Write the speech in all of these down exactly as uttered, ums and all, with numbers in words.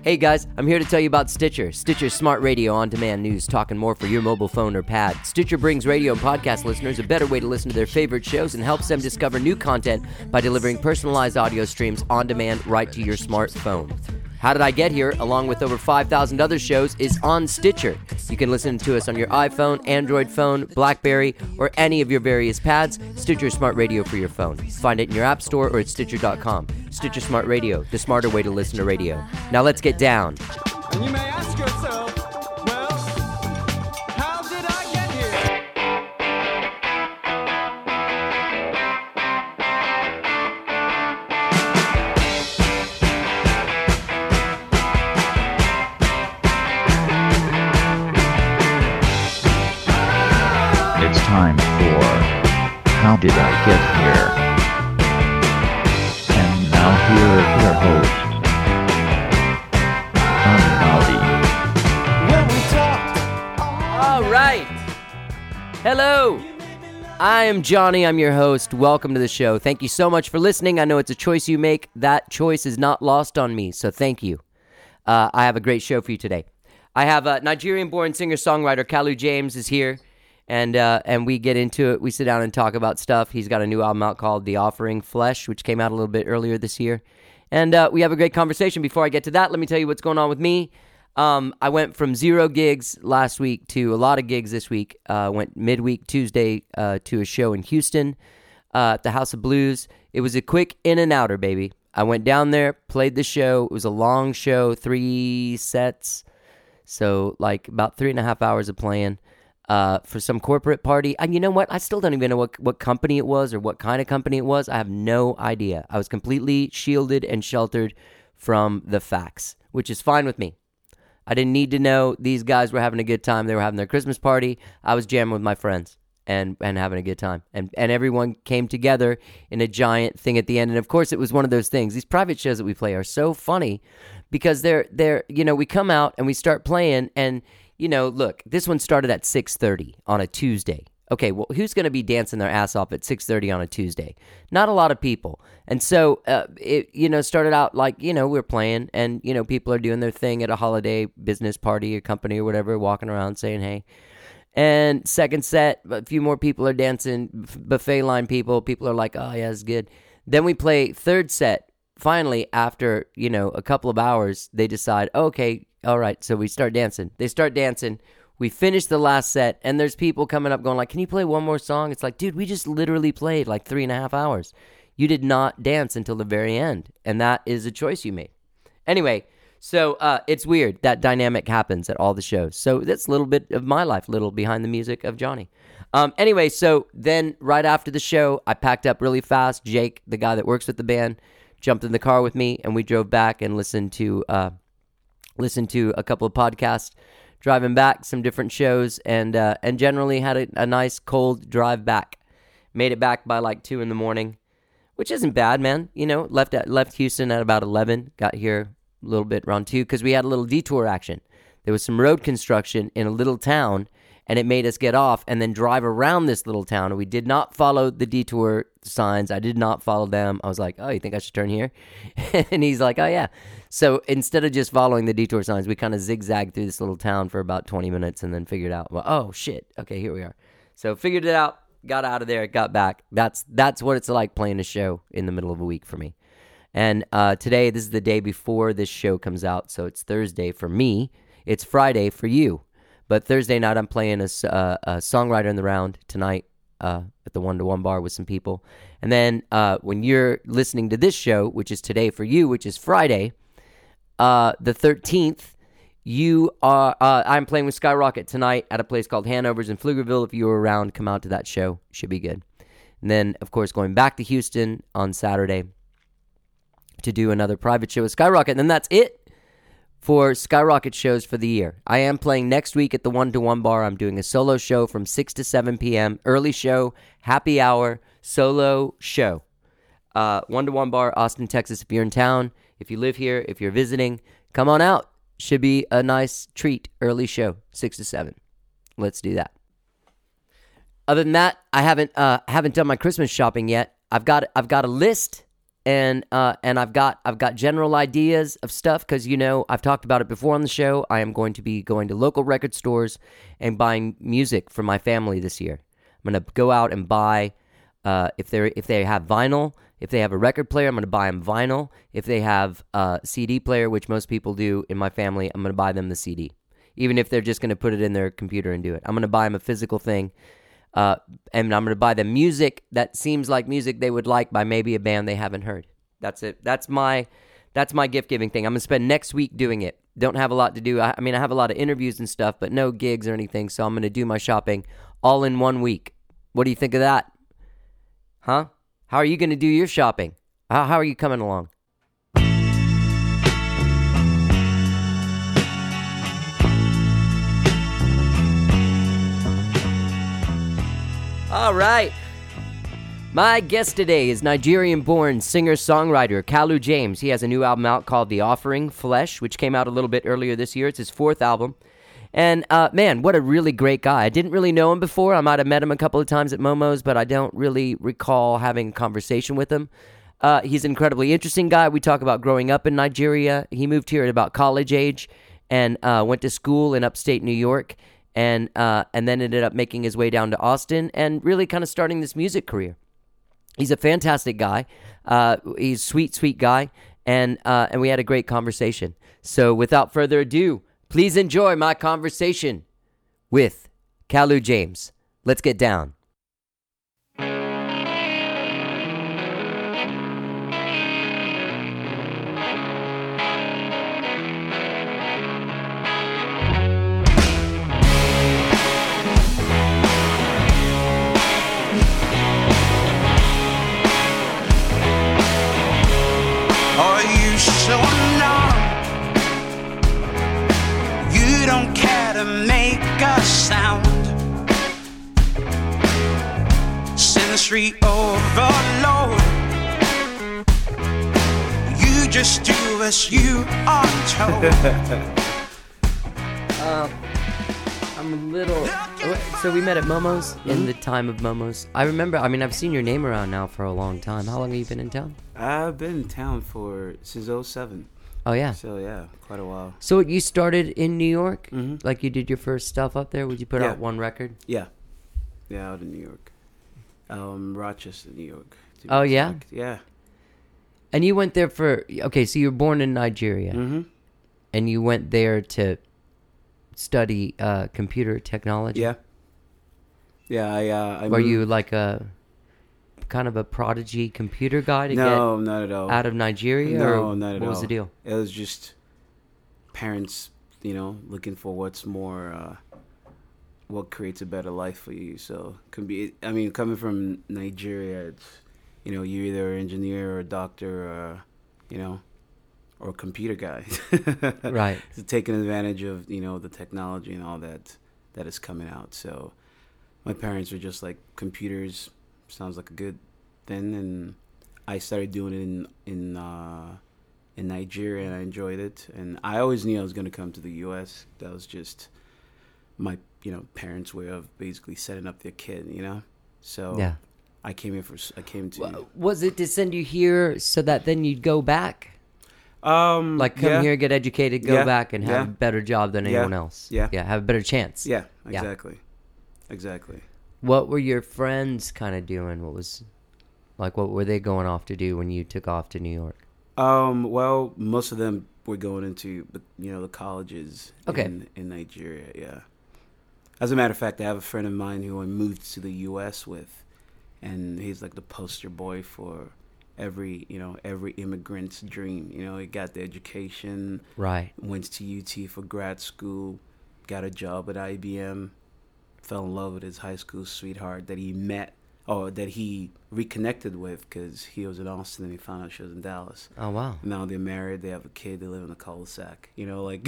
Hey guys, I'm here to tell you about Stitcher. Stitcher's smart radio on-demand news, talking more for your mobile phone or pad. Stitcher brings radio and podcast listeners a better way to listen to their favorite shows and helps them discover new content by delivering personalized audio streams on demand right to your smartphone. How Did I Get Here, along with over five thousand other shows, is on Stitcher. You can listen to us on your iPhone, Android phone, BlackBerry, or any of your various pads. Stitcher Smart Radio for your phone. Find it in your app store or at Stitcher dot com. Stitcher Smart Radio, the smarter way to listen to radio. Now let's get down. And you may ask yourself, well, how did I get here? It's time for How Did I Get Here? And now here are your hosts, Johnny Maldi. When we talked, All right. Hello. I am Johnny. I'm your host. Welcome to the show. Thank you so much for listening. I know it's a choice you make. That choice is not lost on me, so thank you. Uh, I have a great show for you today. I have a Nigerian-born singer-songwriter, Kalu James, is here. And uh, and we get into it. We sit down and talk about stuff. He's got a new album out called The Offering Flesh, which came out a little bit earlier this year. And uh, we have a great conversation. Before I get to that, let me tell you what's going on with me. Um, I went from zero gigs last week to a lot of gigs this week. Uh, went midweek Tuesday uh, to a show in Houston uh, at the House of Blues. It was a quick in and outer, baby. I went down there, played the show. It was a long show, three sets. So like about three and a half hours of playing. Uh, for some corporate party. And you know what? I still don't even know what, what company it was or what kind of company it was. I have no idea. I was completely shielded and sheltered from the facts, which is fine with me. I didn't need to know. These guys were having a good time. They were having their Christmas party. I was jamming with my friends and, and having a good time. And, and everyone came together in a giant thing at the end. And of course, it was one of those things. These private shows that we play are so funny because they're, they're you know, we come out and we start playing and you know, look, this one started at six thirty on a Tuesday. Okay, well, who's going to be dancing their ass off at six thirty on a Tuesday? Not a lot of people. And so, uh, it, you know, started out like, you know, we're playing and, you know, people are doing their thing at a holiday business party or company or whatever, walking around saying, hey. And second set, a few more people are dancing, buffet line people. People are like, oh, yeah, it's good. Then we play third set. Finally, after, you know, a couple of hours, they decide, oh, okay, all right, so we start dancing. They start dancing. We finish the last set, and there's people coming up going like, can you play one more song? It's like, dude, we just literally played like three and a half hours. You did not dance until the very end, and that is a choice you made. Anyway, so uh, it's weird. That dynamic happens at all the shows. So that's a little bit of my life, little behind the music of Johnny. Um, anyway, so then right after the show, I packed up really fast. Jake, the guy that works with the band, jumped in the car with me, and we drove back and listened to... Uh, listened to a couple of podcasts, driving back, some different shows, and uh, and generally had a, a nice cold drive back. Made it back by like two in the morning, which isn't bad, man. You know, left at, left Houston at about eleven, got here a little bit around two, because we had a little detour action. There was some road construction in a little town, and it made us get off and then drive around this little town, and we did not follow the detour signs. I did not follow them. I was like, oh, you think I should turn here? And he's like, oh, yeah. So instead of just following the detour signs, we kind of zigzagged through this little town for about twenty minutes and then figured out, well, oh, shit. Okay, here we are. So figured it out, got out of there, got back. That's that's what it's like playing a show in the middle of a week for me. And uh, today, this is the day before this show comes out, so it's Thursday for me. It's Friday for you. But Thursday night, I'm playing a, uh, a songwriter in the round tonight uh, at the one-to-one bar with some people. And then uh, when you're listening to this show, which is today for you, which is Friday, uh, the thirteenth, you are. Uh, I'm playing with Skyrocket tonight at a place called Hanover's in Pflugerville. If you were around, come out to that show. Should be good. And then, of course, going back to Houston on Saturday to do another private show with Skyrocket. And then that's it for Skyrocket shows for the year. I am playing next week at the one-to-one bar. I'm doing a solo show from six to seven p.m. Early show, happy hour, solo show. Uh, one-to-one bar, Austin, Texas. If you're in town, if you live here, if you're visiting, come on out. Should be a nice treat. Early show, six to seven. Let's do that. Other than that, I haven't uh, haven't done my Christmas shopping yet. I've got I've got a list and uh, and I've got I've got general ideas of stuff because you know I've talked about it before on the show. I am going to be going to local record stores and buying music for my family this year. I'm going to go out and buy uh, if they if they have vinyl, if they have a record player, I'm going to buy them vinyl. If they have a C D player, which most people do in my family, I'm going to buy them the C D. Even if they're just going to put it in their computer and do it, I'm going to buy them a physical thing. Uh, and I'm going to buy them music that seems like music they would like by maybe a band they haven't heard. That's it. That's my that's my gift-giving thing. I'm going to spend next week doing it. Don't have a lot to do. I, I mean, I have a lot of interviews and stuff, but no gigs or anything, so I'm going to do my shopping all in one week. What do you think of that? Huh? How are you going to do your shopping? How, how are you coming along? All right. My guest today is Nigerian-born singer-songwriter Kalu James. He has a new album out called The Offering, Flesh, which came out a little bit earlier this year. It's his fourth album. And, uh, man, what a really great guy. I didn't really know him before. I might have met him a couple of times at Momo's, but I don't really recall having a conversation with him. Uh, he's an incredibly interesting guy. We talk about growing up in Nigeria. He moved here at about college age and uh, went to school in upstate New York. And uh, and then ended up making his way down to Austin and really kind of starting this music career. He's a fantastic guy. Uh, he's a sweet, sweet guy. And, uh, and we had a great conversation. So without further ado, please enjoy my conversation with Kalu James. Let's get down. So numb, you don't care to make a sound. Sensory overload, you just do as you are told. uh, I'm a little... So we met at Momo's mm-hmm. in the time of Momo's. I remember, I mean, I've seen your name around now for a long time. How long have you been in town? I've been in town for since oh seven. Oh, yeah. So, yeah, quite a while. So you started in New York? Mm-hmm. Like you did your first stuff up there? Would you put yeah. out one record? Yeah. Yeah, out in New York. Um, Rochester, New York. Oh, yeah? Exact. Yeah. And you went there for... Okay, so you were born in Nigeria. Mm-hmm. And you went there to study uh, computer technology? Yeah. Yeah, I... Uh, I Were moved. you like a... kind of a prodigy computer guy to no, get not at all. out of Nigeria? No, or not at what all. What was the deal? It was just parents, you know, looking for what's more, uh, what creates a better life for you. So, can be. I mean, coming from Nigeria, it's, you know, you're either an engineer or a doctor or, you know, or a computer guy. Right. So taking advantage of, you know, the technology and all that that is coming out. So, my parents were just like, computers sounds like a good thing, and I started doing it in in uh, in Nigeria, and I enjoyed it. And I always knew I was going to come to the U S. That was just my, you know, parents' way of basically setting up their kid, you know. So yeah. I came here for I came to. Well, was it to send you here so that then you'd go back? Um, like come yeah. here, get educated, go Yeah. back, and have Yeah. a better job than Yeah. anyone else. Yeah. Yeah, have a better chance. Yeah, Yeah. exactly, exactly. What were your friends kind of doing? What was, like, what were they going off to do when you took off to New York? Um, well, most of them were going into, you know, the colleges Okay. in, in Nigeria, yeah. As a matter of fact, I have a friend of mine who I moved to the U S with, and he's like the poster boy for every, you know, every immigrant's dream. You know, he got the education, Right. went to U T for grad school, got a job at I B M, fell in love with his high school sweetheart that he met, or that he reconnected with because he was in Austin and he found out she was in Dallas. Oh, wow. Now they're married, they have a kid, they live in a cul-de-sac. You know, like,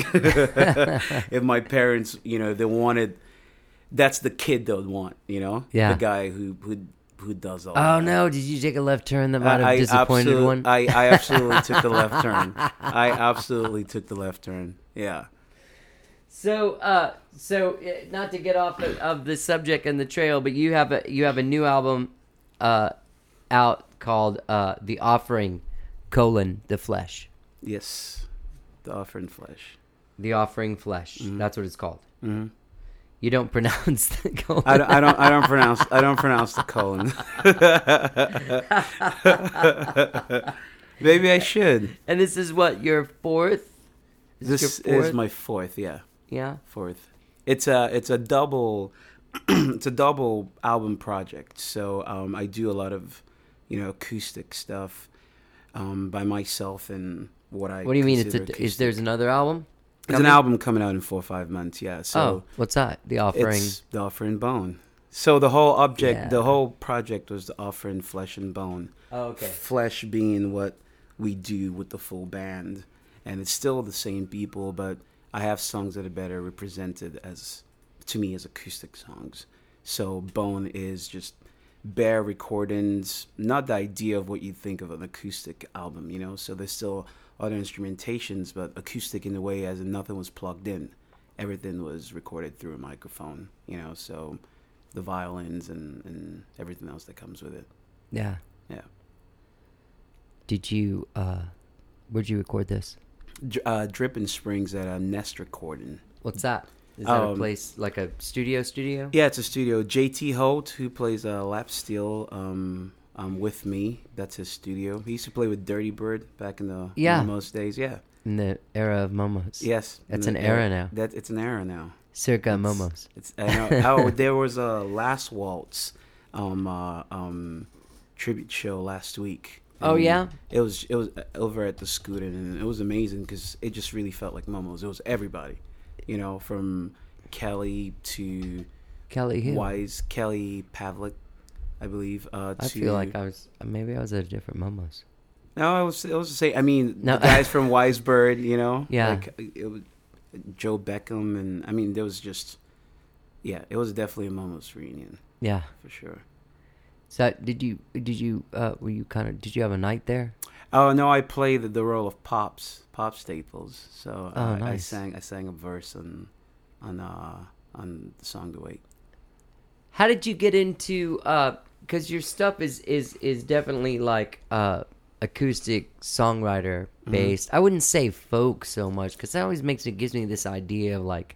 if my parents, you know, they wanted, that's the kid they would want, you know? Yeah. The guy who who, who does all Oh, that. no. Did you take a left turn that might have I, disappointed absolute- one? I, I absolutely took the left turn. I absolutely took the left turn. Yeah. So, uh, so uh, not to get off of, of the subject and the trail, but you have a you have a new album uh, out called uh, "The Offering," colon the flesh. Yes, the offering flesh. The offering flesh. Mhm. That's what it's called. Mm-hmm. You don't pronounce the colon. I don't, I don't. I don't pronounce. I don't pronounce the colon. Maybe I should. And this is what, your fourth? Is This your is fourth? my fourth. Yeah, Yeah. fourth. It's a. It's a double. It's a double album project. So um, I do a lot of, you know, acoustic stuff um, by myself and what I. What do you mean? It's consider a, is there's acoustic. another album? There's an coming? album coming out in four or five months. Yeah. So Oh, what's that? The offering. it's the offering bone. So the whole object, Yeah. the whole project was the offering flesh and bone. Oh, okay. Flesh being what we do with the full band, and it's still the same people, but I have songs that are better represented as, to me, as acoustic songs. So bone is just bare recordings, not the idea of what you think of an acoustic album, you know. So there's still other instrumentations, but acoustic in a way as in nothing was plugged in. Everything was recorded through a microphone, you know. So the violins and, and everything else that comes with it. Yeah. Yeah. Did you, uh, where'd you record this? Dr- Uh, Dripping Springs at a Nest Recording. What's that? Is that a Um, place, like a studio studio? Yeah, it's a studio. J T Holt, who plays uh, lap steel um, um, with me, that's his studio. He used to play with Dirty Bird back in the Yeah. most days. Yeah. In the era of Momos. Yes. That's in an the era now. That it's an era now. Circa It's- Momos. It's I know. Oh, there was a Last Waltz um, uh, um, tribute show last week. Oh, And yeah? It was it was over at the Scooter, and it was amazing because it just really felt like Momo's. It was everybody, you know, from Kelly to Kelly Hill. Wise Kelly Pavlik, I believe. Uh, I to, feel like I was, maybe I was at a different Momos. no, it was it was the same. I mean, No. the guys from Wise Bird, you know, Yeah. like it was Joe Beckham, and I mean, there was just, yeah, it was definitely a Momo's reunion Yeah. for sure. So did you, did you, uh, were you kind of, did you have a night there? Oh no, I played the, the role of Pops, Pop Staples. So Oh, uh, I nice. sang I sang a verse on on uh, on the song "The Wait." How did you get into, uh, cause your stuff is, is, is definitely like, uh, acoustic songwriter based. I wouldn't say folk so much, cause that always makes it, gives me this idea of like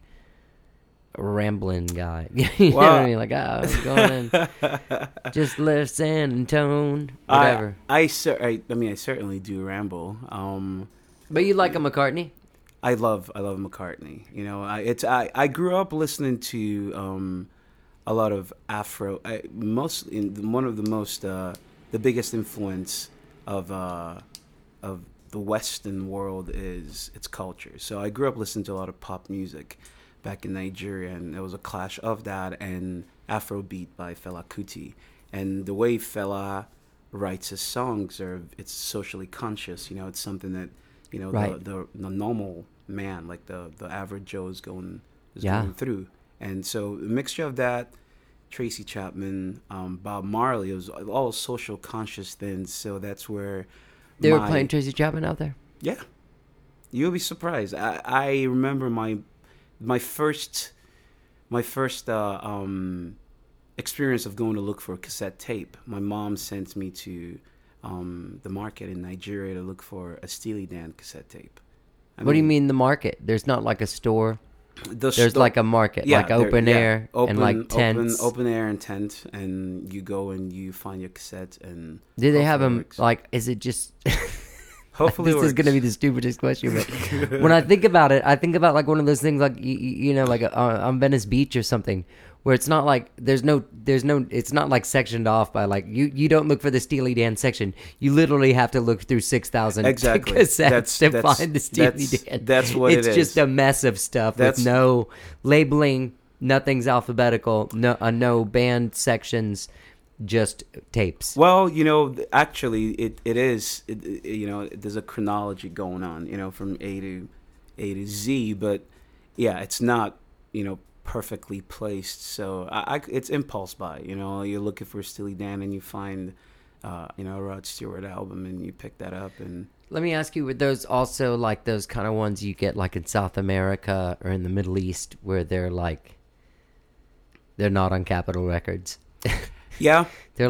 a rambling guy. you know what I Well- mean? Like, ah, I'm going in, just listen and tone, whatever. I I, cer- I I mean I certainly do ramble. Um, But you like a McCartney? I love I love McCartney. You know, I it's I, I grew up listening to um, a lot of Afro. I, most in one of the most uh, the biggest influence of uh, of the Western world is its culture. So I grew up listening to a lot of pop music back in Nigeria, and there was a clash of that and Afrobeat by Fela Kuti. And the way Fela writes his songs are it's socially conscious. You know, it's something that you know Right. the, the the normal man, like the the average Joe, is going is Yeah. going through. And so a mixture of that, Tracy Chapman, um, Bob Marley, it was all social conscious things. So that's where They were my- playing Tracy Chapman out there. Yeah, you'll be surprised. I, I remember my my first my first uh, um, experience of going to look for a cassette tape. My mom sent me to um, the market in Nigeria to look for a Steely Dan cassette tape. I What do you mean the market? There's not like a store. The There's sto- like a market, like there- open yeah, air and like tents. Open, open air and tent, and you go and you find your cassette and. Do they have hopefully it them works. like? Is it just? Hopefully, this it is going to be works. the stupidest question, but when I think about it, I think about like one of those things, like you, you know, like uh, on Venice Beach or something, where it's not like there's no, there's no, it's not like sectioned off by like you. You don't look for the Steely Dan section. You literally have to look through six thousand Exactly. cassettes That's- to that's- find the Steely that's- Dan. that's what it's it just is. a mess of stuff That's- with no labeling. Nothing's alphabetical. No, uh, no band sections. Just tapes. Well, you know, th- actually, it it is. It, it- you know, there's a chronology going on. You know, from A to A to Z. But yeah, it's not. You know, perfectly placed. So I, I it's impulse buy. You know, you're looking for Steely Dan and you find, uh, you know, a Rod Stewart album and you pick that up and. Let me ask you, were those also like those kind of ones you get like in South America or in the Middle East where they're like, they're not on Capitol Records? Yeah, They're like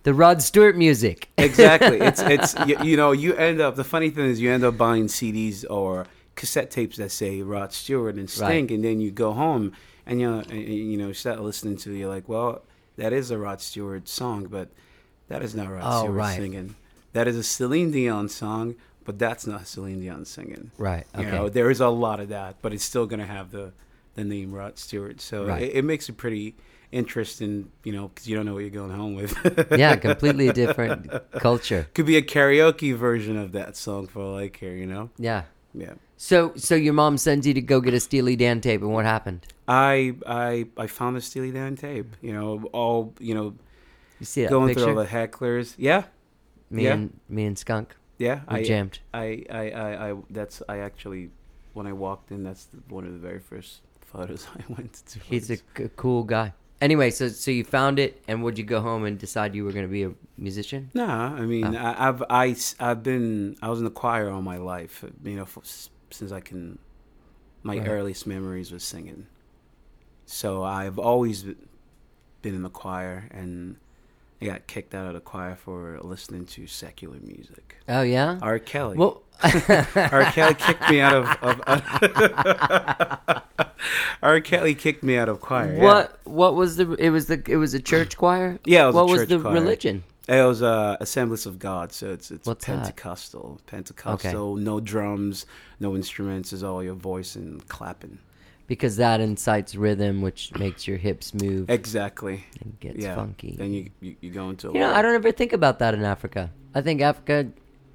The Rod Stewart music. Exactly. It's it's you, you know you end up. The funny thing is you end up buying C Ds or cassette tapes that say Rod Stewart and Sting, Right. and then you go home and you know and, and, you know start listening to it. You're like, well, that is a Rod Stewart song, but that is not Rod Oh, Stewart right. singing. That is a Celine Dion song, but that's not Celine Dion singing. Right. You Okay. know, there is a lot of that, but it's still gonna have the the name Rod Stewart. So Right. it, it makes it pretty interesting, you know, because you don't know what you're going home with. Yeah, completely different culture. Could be a karaoke version of that song for all I care, you know? Yeah. Yeah. So, so your mom sends you to go get a Steely Dan tape, and what happened? I I I found a Steely Dan tape, you know, all, you know, You see that going picture? through all the hecklers. Yeah. me yeah. and me and Skunk, Yeah. we I, jammed. I, I, I, I, that's, I actually, when I walked in, that's the, one of the very first photos I went to. He's a c- cool guy. Anyway, so so you found it, and would you go home and decide you were going to be a musician? Nah, I mean, Oh. I, I've I, have been I was in the choir all my life. You know, for, since I can, my Right. earliest memories was singing. So I've always been in the choir, and I got kicked out of the choir for listening to secular music. Oh yeah. R. Kelly. Well, R. Kelly kicked me out of. of, of R. Kelly kicked me out of choir. yeah. what what was the? It was the. It was a church choir. Yeah, it was a what was church the choir. religion? It was uh, Assemblies of God, so it's it's What's that? Pentecostal. Pentecostal, no drums, no instruments. It's all your voice and clapping. Because that incites rhythm, which makes your hips move Exactly. and gets yeah. funky. Then you, you you go into. A You know, lot- I don't ever think about that in Africa. I think Africa.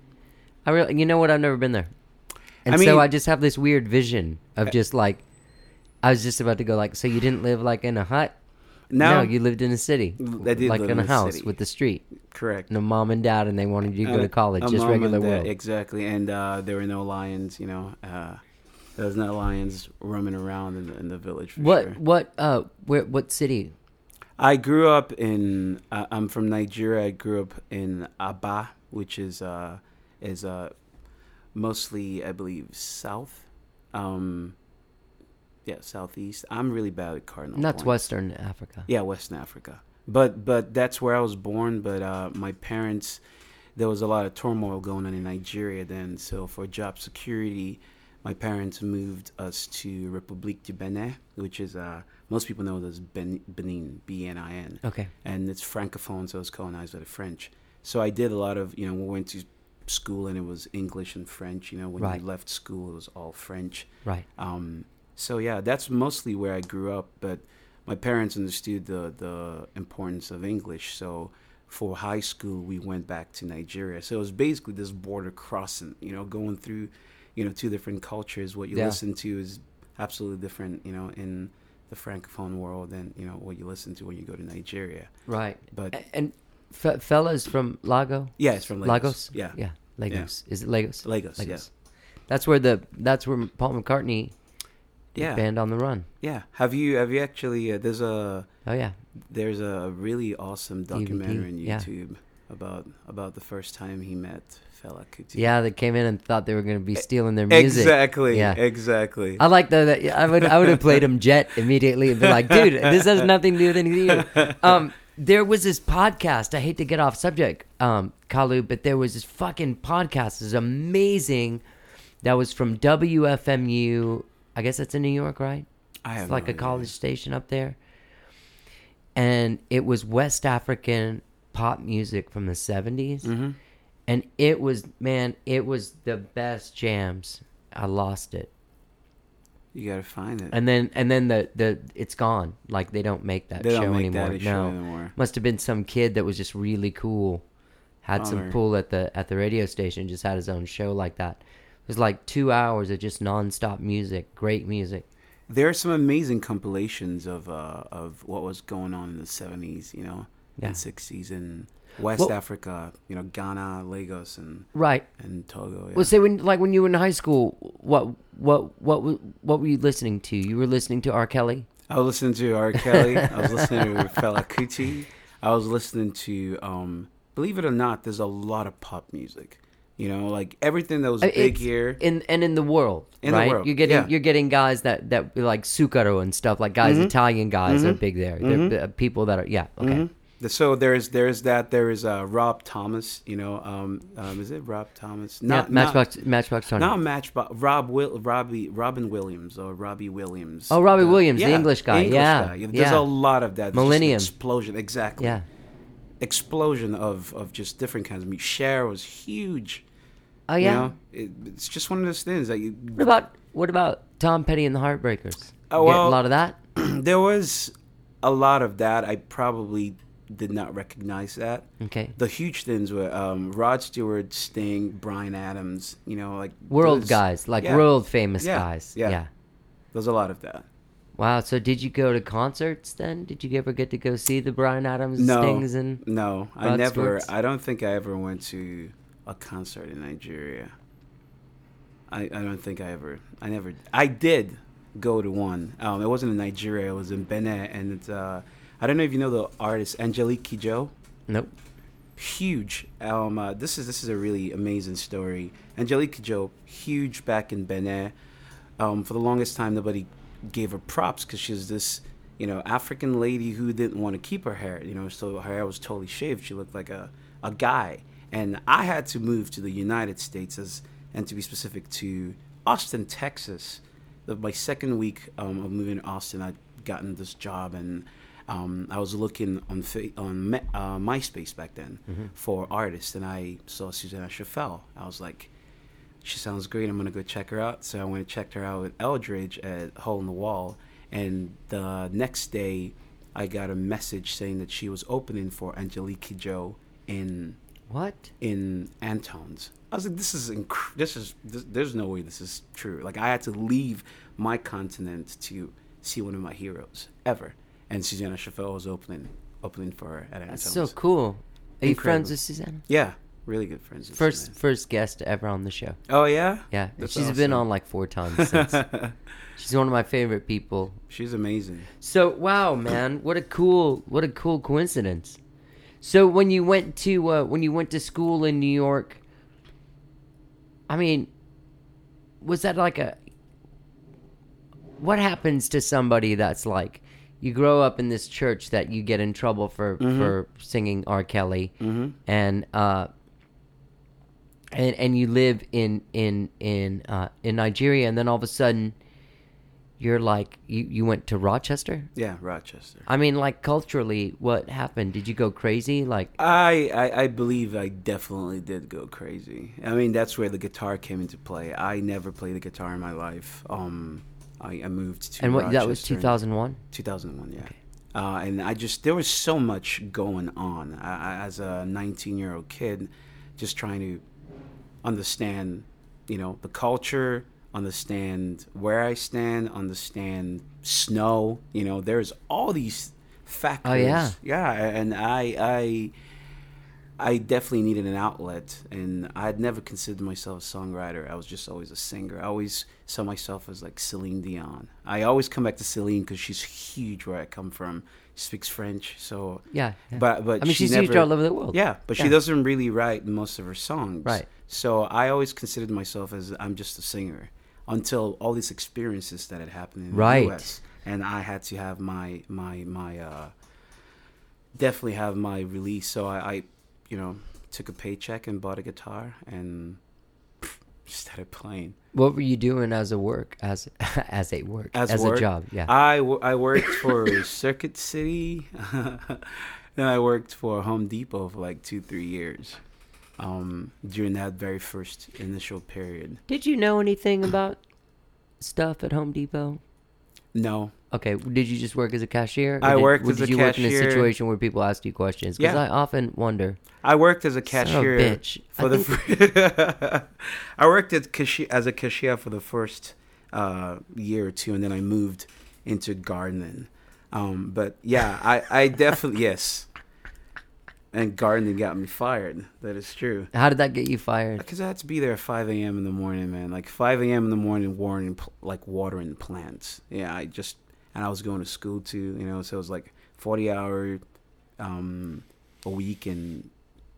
I really, you know what? I've never been there, and I so mean- I just have this weird vision of just like, I was just about to go like, so you didn't live like in a hut? No, you lived in a city, I did like live in a in a house city. with the street, correct. and a mom and dad, and they wanted you to go Uh, to college, a just mom regular and dad, world. Exactly, and uh, there were no lions. You know, uh, there was no lions roaming around in the, in the village. For What Sure. what uh where what city? I grew up in. Uh, I'm from Nigeria. I grew up in Aba, which is uh, is uh, mostly, I believe, south. Um, yeah, southeast. I'm really bad at cardinal. That's points. Western Africa. Yeah, Western Africa. But but that's where I was born. But uh, my parents, there was a lot of turmoil going on in Nigeria then. So for job security, my parents moved us to République du Bénin, which is uh, most people know it as Ben- Benin, B N I N, Okay. and it's francophone, so it's colonized by the French. So I did a lot of, you know, we went to school and it was English and French. You know, when Right. we left school, it was all French. Right. Um, so yeah, that's mostly where I grew up. But my parents understood the the importance of English. So for high school, we went back to Nigeria. So it was basically this border crossing. You know, going through, you know, two different cultures. What you Yeah. listen to is absolutely different. You know, in the francophone world than you know what you listen to when you go to Nigeria. Right. But A- And f- fellas from Lago? yeah, it's from Lagos. Lagos? Yeah, Yeah. Lagos. Is it Lagos? Lagos. Yeah. That's where the that's where Paul McCartney did Yeah. Band on the Run. Yeah. Have you have you actually? Uh, there's a Oh yeah. There's a really awesome D V D, documentary on yeah. YouTube about about the first time he met Fela Kuti. Yeah, they came in and thought they were going to be stealing their music. exactly. Yeah. Exactly. I like though that I would I would have played him Jet immediately and been like, dude, this has nothing to do with anything to you. Um, there was this podcast. I hate to get off subject, um, Kalu, but there was this fucking podcast. It was amazing. That was from W F M U. I guess that's in New York, right? I have It's like no a college idea. station up there. And it was West African pop music from the seventies. Mm-hmm. And it was, man, it was the best jams. I lost it. You gotta find it. And then and then the, the it's gone. Like they don't make that they show don't make anymore. that show no. anymore. Must have been some kid that was just really cool. Had some Bummer. pull at the at the radio station, just had his own show like that. It was like two hours of just nonstop music, great music. There are some amazing compilations of uh, of what was going on in the seventies, you know, Yeah. and sixties in West Well- Africa, you know, Ghana, Lagos, and Right. and Togo. Yeah. Well, say when like when you were in high school, what what what w- what were you listening to? You were listening to R. Kelly. I was listening to R. Kelly. I was listening to Fela Kuti. I was listening to, um, believe it or not, there's a lot of pop music. You know, like everything that was Uh, big it's here. in and in the world, In the right? world, You're getting yeah. you're getting guys that that like Sukaro and stuff, like guys, Mhm. Italian guys are Mhm. big there. Mhm. They're uh, people that are yeah, okay. Mhm. The- So there's there's that there is uh, Rob Thomas. You know, um, um, is it Rob Thomas? Yeah, Matchbox Matchbox Twenty. Not, not Matchbox. Rob Will Robbie Robin Williams or Robbie Williams. Oh, Robbie The- Williams, the English guy. English Yeah, guy. There's yeah. a lot of that. There's just an Millennium. explosion. Exactly. Yeah. Explosion of of just different kinds of music. Cher was huge. Oh You yeah. know? It, it's just one of those things that you. What about what about Tom Petty and the Heartbreakers? Oh, You get well- a lot of that. There was a lot of that. I probably did not recognize that. Okay. The huge things were um, Rod Stewart, Sting, Bryan Adams. You know, like World those- guys, like yeah. world famous Yeah, guys. yeah. yeah. There's a lot of that. Wow. So did you go to concerts then? Did you ever get to go see the Bryan Adams, No, Stings, and no, I Rod never. Stewart's? I don't think I ever went to a concert in Nigeria. I, I don't think I ever. I never. I did go to one. Um, it wasn't in Nigeria. It was in Benin, and it's. Uh, I don't know if you know the artist Angelique Kidjo. nope? Huge. Um, uh, this is this is a really amazing story. Angelique Kidjo, huge back in Benin. Um, for the longest time, nobody gave her props because she was this, you know, African lady who didn't want to keep her hair. You know, so her hair was totally shaved. She looked like a, a guy. And I had to move to the United States, as and to be specific, to Austin, Texas. The, my second week um, of moving to Austin, I'd gotten this job, and um, I was looking on fa- on Me- uh, MySpace back then for artists, and I saw Susanna Chaffel. I was like, she sounds great. I'm gonna go check her out. So I went and checked her out at Eldridge at Hole in the Wall, and the next day, I got a message saying that she was opening for Angelique Kidjo in What? in Antone's. I was like, this is inc- this is this, there's no way this is true. Like I had to leave my continent to see one of my heroes ever, and Susanna Chaffel was opening opening for her at Antone's. That's so cool. Are you Incredible. friends with Susanna? Yeah, really good friends. with First, Susanna. first guest ever on the show. Oh yeah, Yeah, That's she's been awesome. on like four times since. She's one of my favorite people. She's amazing. So wow, man, what a cool, what a cool coincidence. So when you went to uh, when you went to school in New York, I mean, was that like a? What happens to somebody that's like, you grow up in this church that you get in trouble for for singing R. Kelly, and uh, and and you live in in in uh, in Nigeria, and then all of a sudden, you're like you you went to Rochester. Yeah, Rochester. I mean, like culturally, what happened? Did you go crazy? Like, I, I I believe I definitely did go crazy. I mean, that's where the guitar came into play. I never played the guitar in my life. Um, I, I moved to and what that was Rochester in two thousand one. two thousand one, yeah. Uh, and I just, there was so much going on. I, I, as a nineteen-year-old kid, just trying to understand, you know, the culture, understand where I stand, understand snow. You know, there's all these factors. Oh, yeah. Yeah, and I, I, I definitely needed an outlet, and I had never considered myself a songwriter. I was just always a singer. I always saw myself as like Celine Dion. I always come back to Celine because she's huge where I come from. She speaks French, so Yeah, yeah. But but I mean, she she's never, huge all over the world. Yeah, but she Yeah. doesn't really write most of her songs. Right. So I always considered myself as I'm just a singer until all these experiences that had happened in Right. the U S and I had to have my my my uh definitely have my release. So I, I you know took a paycheck and bought a guitar and started playing. What were you doing as a work as as a work As, as work, a job? Yeah. I, w- I worked for Circuit City. Then I worked for Home Depot for like two three years. Um, during that very first initial period. Did you know anything about stuff at Home Depot? No, Okay, did you just work as a cashier? Or I did, worked or as did a you work in a cashier. situation where people asked you questions? Because Yeah. I often wonder. I worked as a Son of a cashier bitch. for I the. think- Fir- I worked as cashier as a cashier for the first uh, year or two, and then I moved into gardening. Um, but yeah, I, I definitely yes. And gardening got me fired. That is true. How did that get you fired? Because I had to be there at five a.m. in the morning, man. Like five a.m. in the morning, watering, pl- like watering plants. Yeah, I just, and I was going to school too, you know, so it was like forty hour um, a week and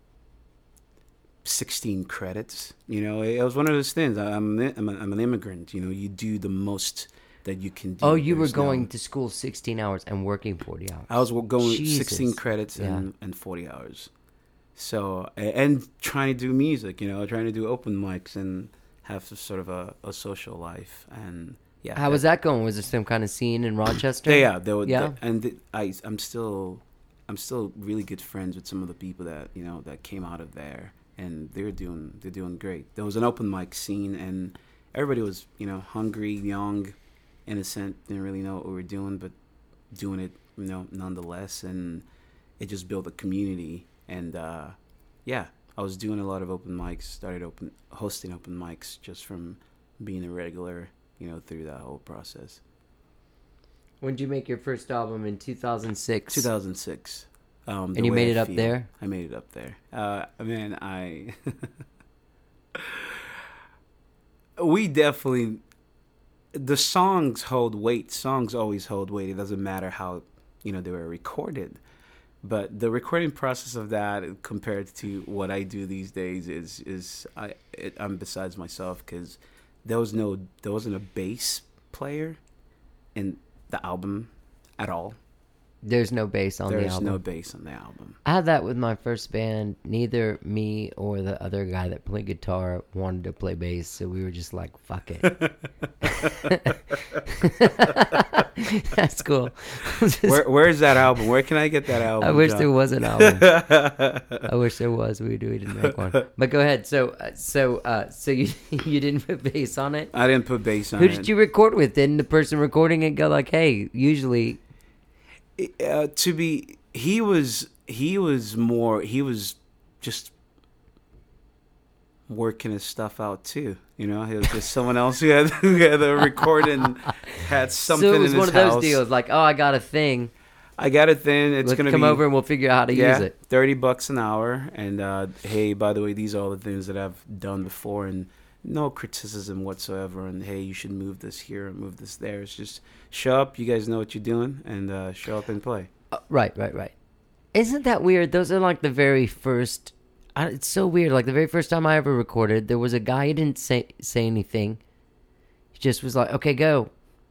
sixteen credits. You know, it, it was one of those things. I'm, I'm, a, I'm an immigrant, you know, you do the most that you can do. Oh, you were There's no- going to school sixteen hours and working forty hours. I was w- going Jesus. sixteen credits Yeah. and, and forty hours. So, a- and trying to do music, you know, trying to do open mics and have some sort of a, a social life. And yeah. How was that going? Was there some kind of scene in Rochester? Yeah, yeah. There were, Yeah? the- and the, I, I'm still, I'm still really good friends with some of the people that, you know, that came out of there. And they're doing, they're doing great. There was an open mic scene and everybody was, you know, hungry, young, innocent, didn't really know what we were doing, but doing it, you know, nonetheless. And it just built a community. And uh, yeah, I was doing a lot of open mics, started open hosting open mics just from being a regular, you know, through that whole process. When did you make your first album? In two thousand six? two thousand six. Um, The And you Way made I it up Feel. there? I made it up there. Uh, man, I... we definitely... The songs hold weight. Songs always hold weight. It doesn't matter how, you know, they were recorded. But the recording process of that compared to what I do these days is... is I, it, I'm besides myself because there was no... There wasn't a bass player in the album at all. There's no bass on the There's album. no bass on the album. I had that with my first band. Neither me or the other guy that played guitar wanted to play bass, so we were just like, fuck it. That's cool. Just- Where, where's that album? Where can I get that album? I wish John? there was an album. I wish there was. We, we didn't make one. But go ahead. So, uh, so, uh, so you you didn't put bass on it? I didn't put bass on Who it. did you record with? Didn't the person recording it go like, "Hey, usually Uh, to be, he was he was more he was just working his stuff out too. You know, he was just someone else who had who had to record and had something so it was in his one of those house. deals like, oh, I got a thing. I got a thing. It's Let's gonna come be, over and we'll figure out how to yeah, use it." thirty bucks an hour. And uh, hey, by the way, these are all the things that I've done before, and no criticism whatsoever. And hey, you should move this here and move this there. It's just show up. You guys know what you're doing, and uh, show up and play. Uh, right, right, right. Isn't that weird? Those are like the very first. I, it's so weird. Like the very first time I ever recorded, there was a guy who didn't say say anything. He just was like, "Okay, go."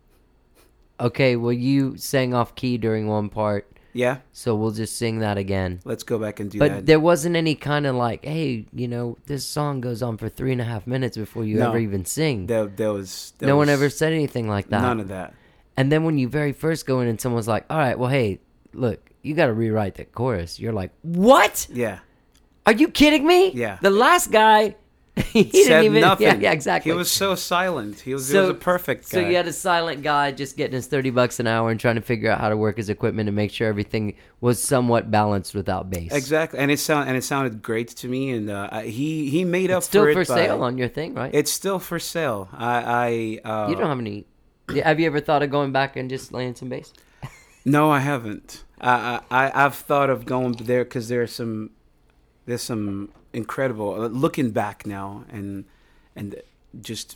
Okay, well, you sang off key during one part, Yeah, so we'll just sing that again. let's go back and do But that. there wasn't any kind of like, hey, you know, this song goes on for three and a half minutes before you No. ever even sing. There, there was there no one was ever said anything like that. None of that. And then when you very first go in and someone's like, all right, well, hey, look, you got to rewrite the chorus. You're like, what? Yeah, Are you kidding me? Yeah. The last guy, he said didn't even. nothing. Yeah, yeah, exactly. He was so silent. He was, he So- was a perfect guy. So you had a silent guy just getting his thirty bucks an hour and trying to figure out how to work his equipment and make sure everything was somewhat balanced without bass. Exactly, and it sound and it sounded great to me. And uh, I- he he made up It's still for for it. by- sale on your thing, right? It's still for sale. I I uh, you don't have any. Yeah, have you ever thought of going back and just laying some bass? No, I haven't. I I I've thought of going there because there's some there's some incredible uh, looking back now and and just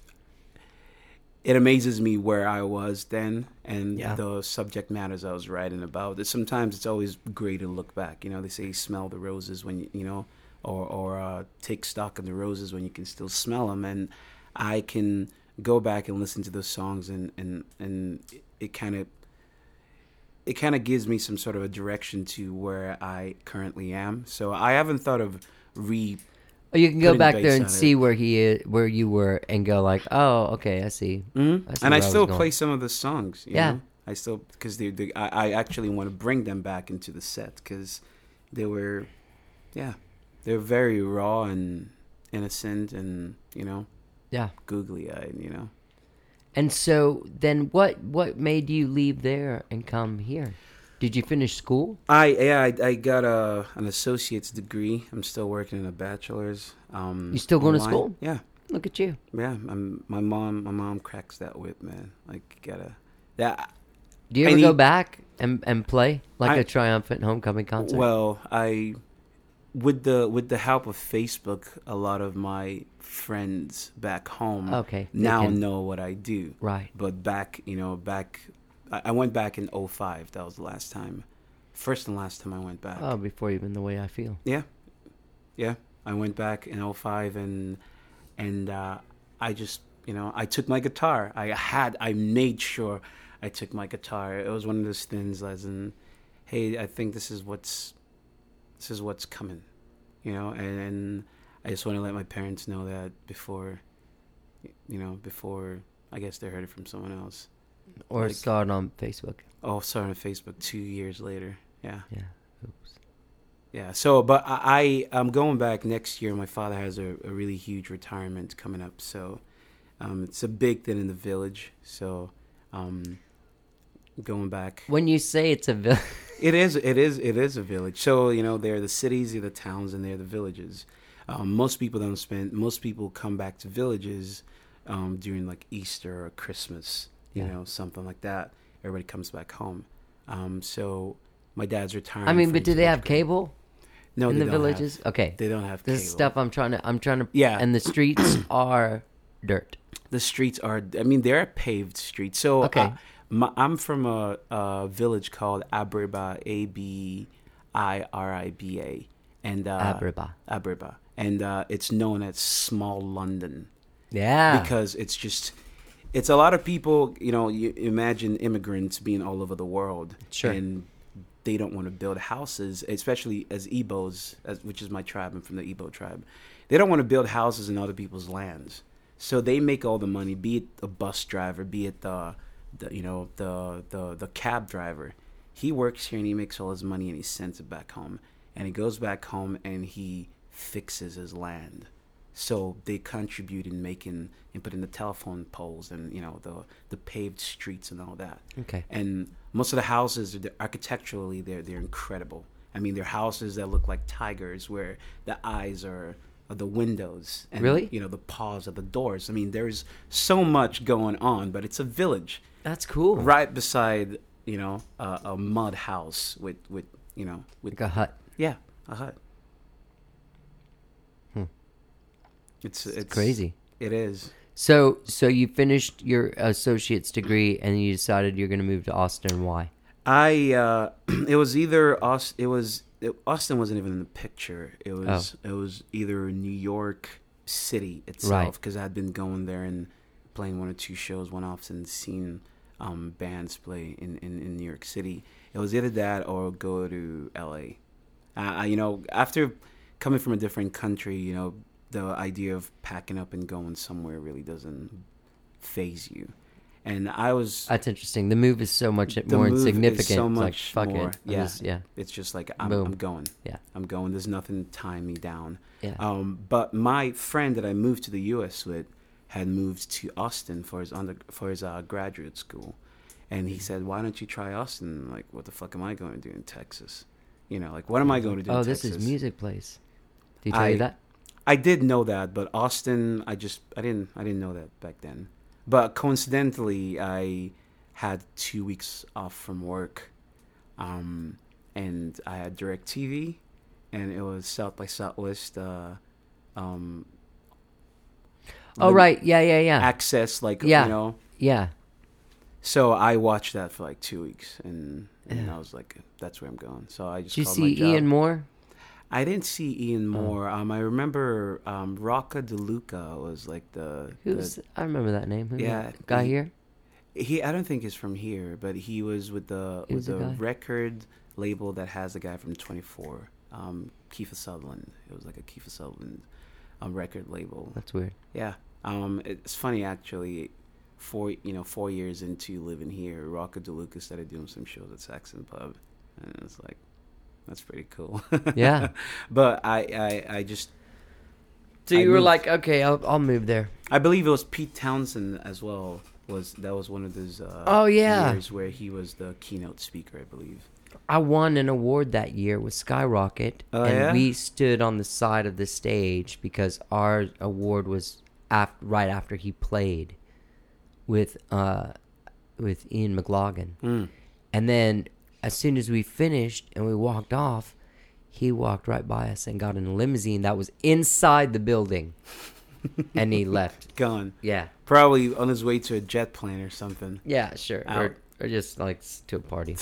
it amazes me where I was then and Yeah. the subject matters I was writing about. Sometimes it's always great to look back. You know, they say smell the roses when you, you know, or or uh, take stock of the roses when you can still smell them. And I can go back and listen to those songs and and and it kind of it kind of gives me some sort of a direction to where I currently am. So I haven't thought of re. Or you can go Putting back bass there on and it. see where he is, where you were, and go like, oh, okay, I see. Mhm. I see And I where I still was going. play some of the songs. You Yeah. know? I still because they, they I, I actually want to bring them back into the set because they were, yeah, they're very raw and innocent and you know Yeah. googly eyed. You know. And so then, what what made you leave there and come here? Did you finish school? I yeah I, I got a an associate's degree. I'm still working in a bachelor's. Um, You still going to online. school? Yeah, Look at you. yeah. I'm, my mom my mom cracks that whip, man. Like you gotta that. Do you I ever go need- back and, and play like I- a triumphant homecoming concert? Well, I with the with the help of Facebook, a lot of my friends back home Okay, they now can- know what I do. Right. But back, you know, back I, I went back in oh five. That was the last time. First and last time I went back. Oh, before even the way I feel. Yeah. Yeah. I went back in oh five and and uh, I just you know, I took my guitar. I had, I made sure I took my guitar. It was one of those things as in, hey, I think this is what's, this is what's coming, you know, and, and I just want to let my parents know that before, you know, before I guess they heard it from someone else. Or Like- saw it on Facebook. Oh, sorry, on Facebook two years later. Yeah. Yeah. Oops. Yeah. So, but I, I I'm going back next year. My father has a, a really huge retirement coming up, so um, it's a big thing in the village. So, um, going back. When you say it's a village, It is. It is. It is a village. So you know, there are the cities, there are the towns, and there are the villages. Um, most people don't spend. Most people come back to villages um, during like Easter or Christmas. You Yeah. know, something like that. Everybody comes back home. Um, so my dad's retiring. I mean, from but do his they have village grade. cable No, in they the don't villages? Have, Okay. they don't have This cable. stuff I'm trying to, I'm trying to, Yeah. and the streets are dirt. The streets are. I mean, they're paved streets. So Okay. uh, my, I'm from a, a village called Abiriba, A B I R I B A, and uh, Abiriba. Abiriba, and uh, it's known as Small London Yeah. because it's just. It's a lot of people, you know, you imagine immigrants being all over the world. Sure. And they don't want to build houses, especially as Igbos, as, which is my tribe. I'm from the Igbo tribe. They don't want to build houses in other people's lands. So they make all the money, be it a bus driver, be it the, the you know, the, the, the cab driver. He works here and he makes all his money and he sends it back home. And he goes back home and he fixes his land. So they contribute in making and putting the telephone poles and you know the the paved streets and all that. Okay. And most of the houses, they're, architecturally, they're they're incredible. I mean, they're houses that look like tigers, where the eyes are, are the windows, and Really? you know the paws are the doors. I mean, there's so much going on, but it's a village That's cool. right beside you know a, a mud house with with you know with Like a hut. yeah a hut. Hmm. It's, it's Crazy. It is. So, so you finished your associate's degree and you decided you're going to move to Austin. Why? I uh, it was either Austin. It was it, Austin wasn't even in the picture. It was it was either New York City Right. itself because I'd been going there and playing one or two shows one off and seen um, bands play in, in, in New York City. It was either that or go to L A. Uh, I, you know, after coming from a different country, you know, the idea of packing up and going somewhere really doesn't phase you. And I was. That's interesting. The move is so much The more move is insignificant. so It's like, much fuck more. it. I'm Yeah. just- yeah. It's just like I'm, Boom. I'm going. Yeah. I'm going. There's nothing tying me down. Yeah. Um, but my friend that I moved to the U S with had moved to Austin for his under for his uh, graduate school, and he said, "Why don't you try Austin?" Like, what the fuck am I going to do in Texas? You know, like what am I going to do? Oh, in this Texas? is music place. Did he tell I- you that? I did know that, but Austin, I just I didn't I didn't know that back then. But coincidentally, I had two weeks off from work, um, and I had DirecTV, and it was South by Southwest. Uh, um, Oh, lim- right. Yeah, yeah, yeah. Access, like Yeah. you know. yeah. So I watched that for like two weeks, and, and Yeah. I was like, "That's where I'm going." So I just Did you called my see job. Ian Moore? I didn't see Ian Moore. Um, I remember um, Rocca DeLuca was like the, the Who's? I remember that name. Who's Yeah, that guy he- here. he. I don't think he's from here, but he was with the Who's with the the guy? record label that has the guy from twenty-four, um, Kiefer Sutherland. It was like a Kiefer Sutherland um, record label. That's weird. Yeah. Um, it's funny actually. Four you know four years into living here, Rocca DeLuca started doing some shows at Saxon Pub, and it's like, that's pretty cool. Yeah. But I, I, I just So I you were moved- like, okay, I'll, I'll move there. I believe it was Pete Townsend as well. Was that was one of those uh, Oh, yeah. years where he was the keynote speaker, I believe. I won an award that year with Skyrocket, Oh, and yeah? we stood on the side of the stage because our award was af- right after he played with uh, with Ian McLaughlin. Mm. And then as soon as we finished and we walked off, he walked right by us and got in a limousine that was inside the building, and he left. Gone. Yeah, Probably on his way to a jet plane or something. yeah, sure, Out. or, or just like s- to a party.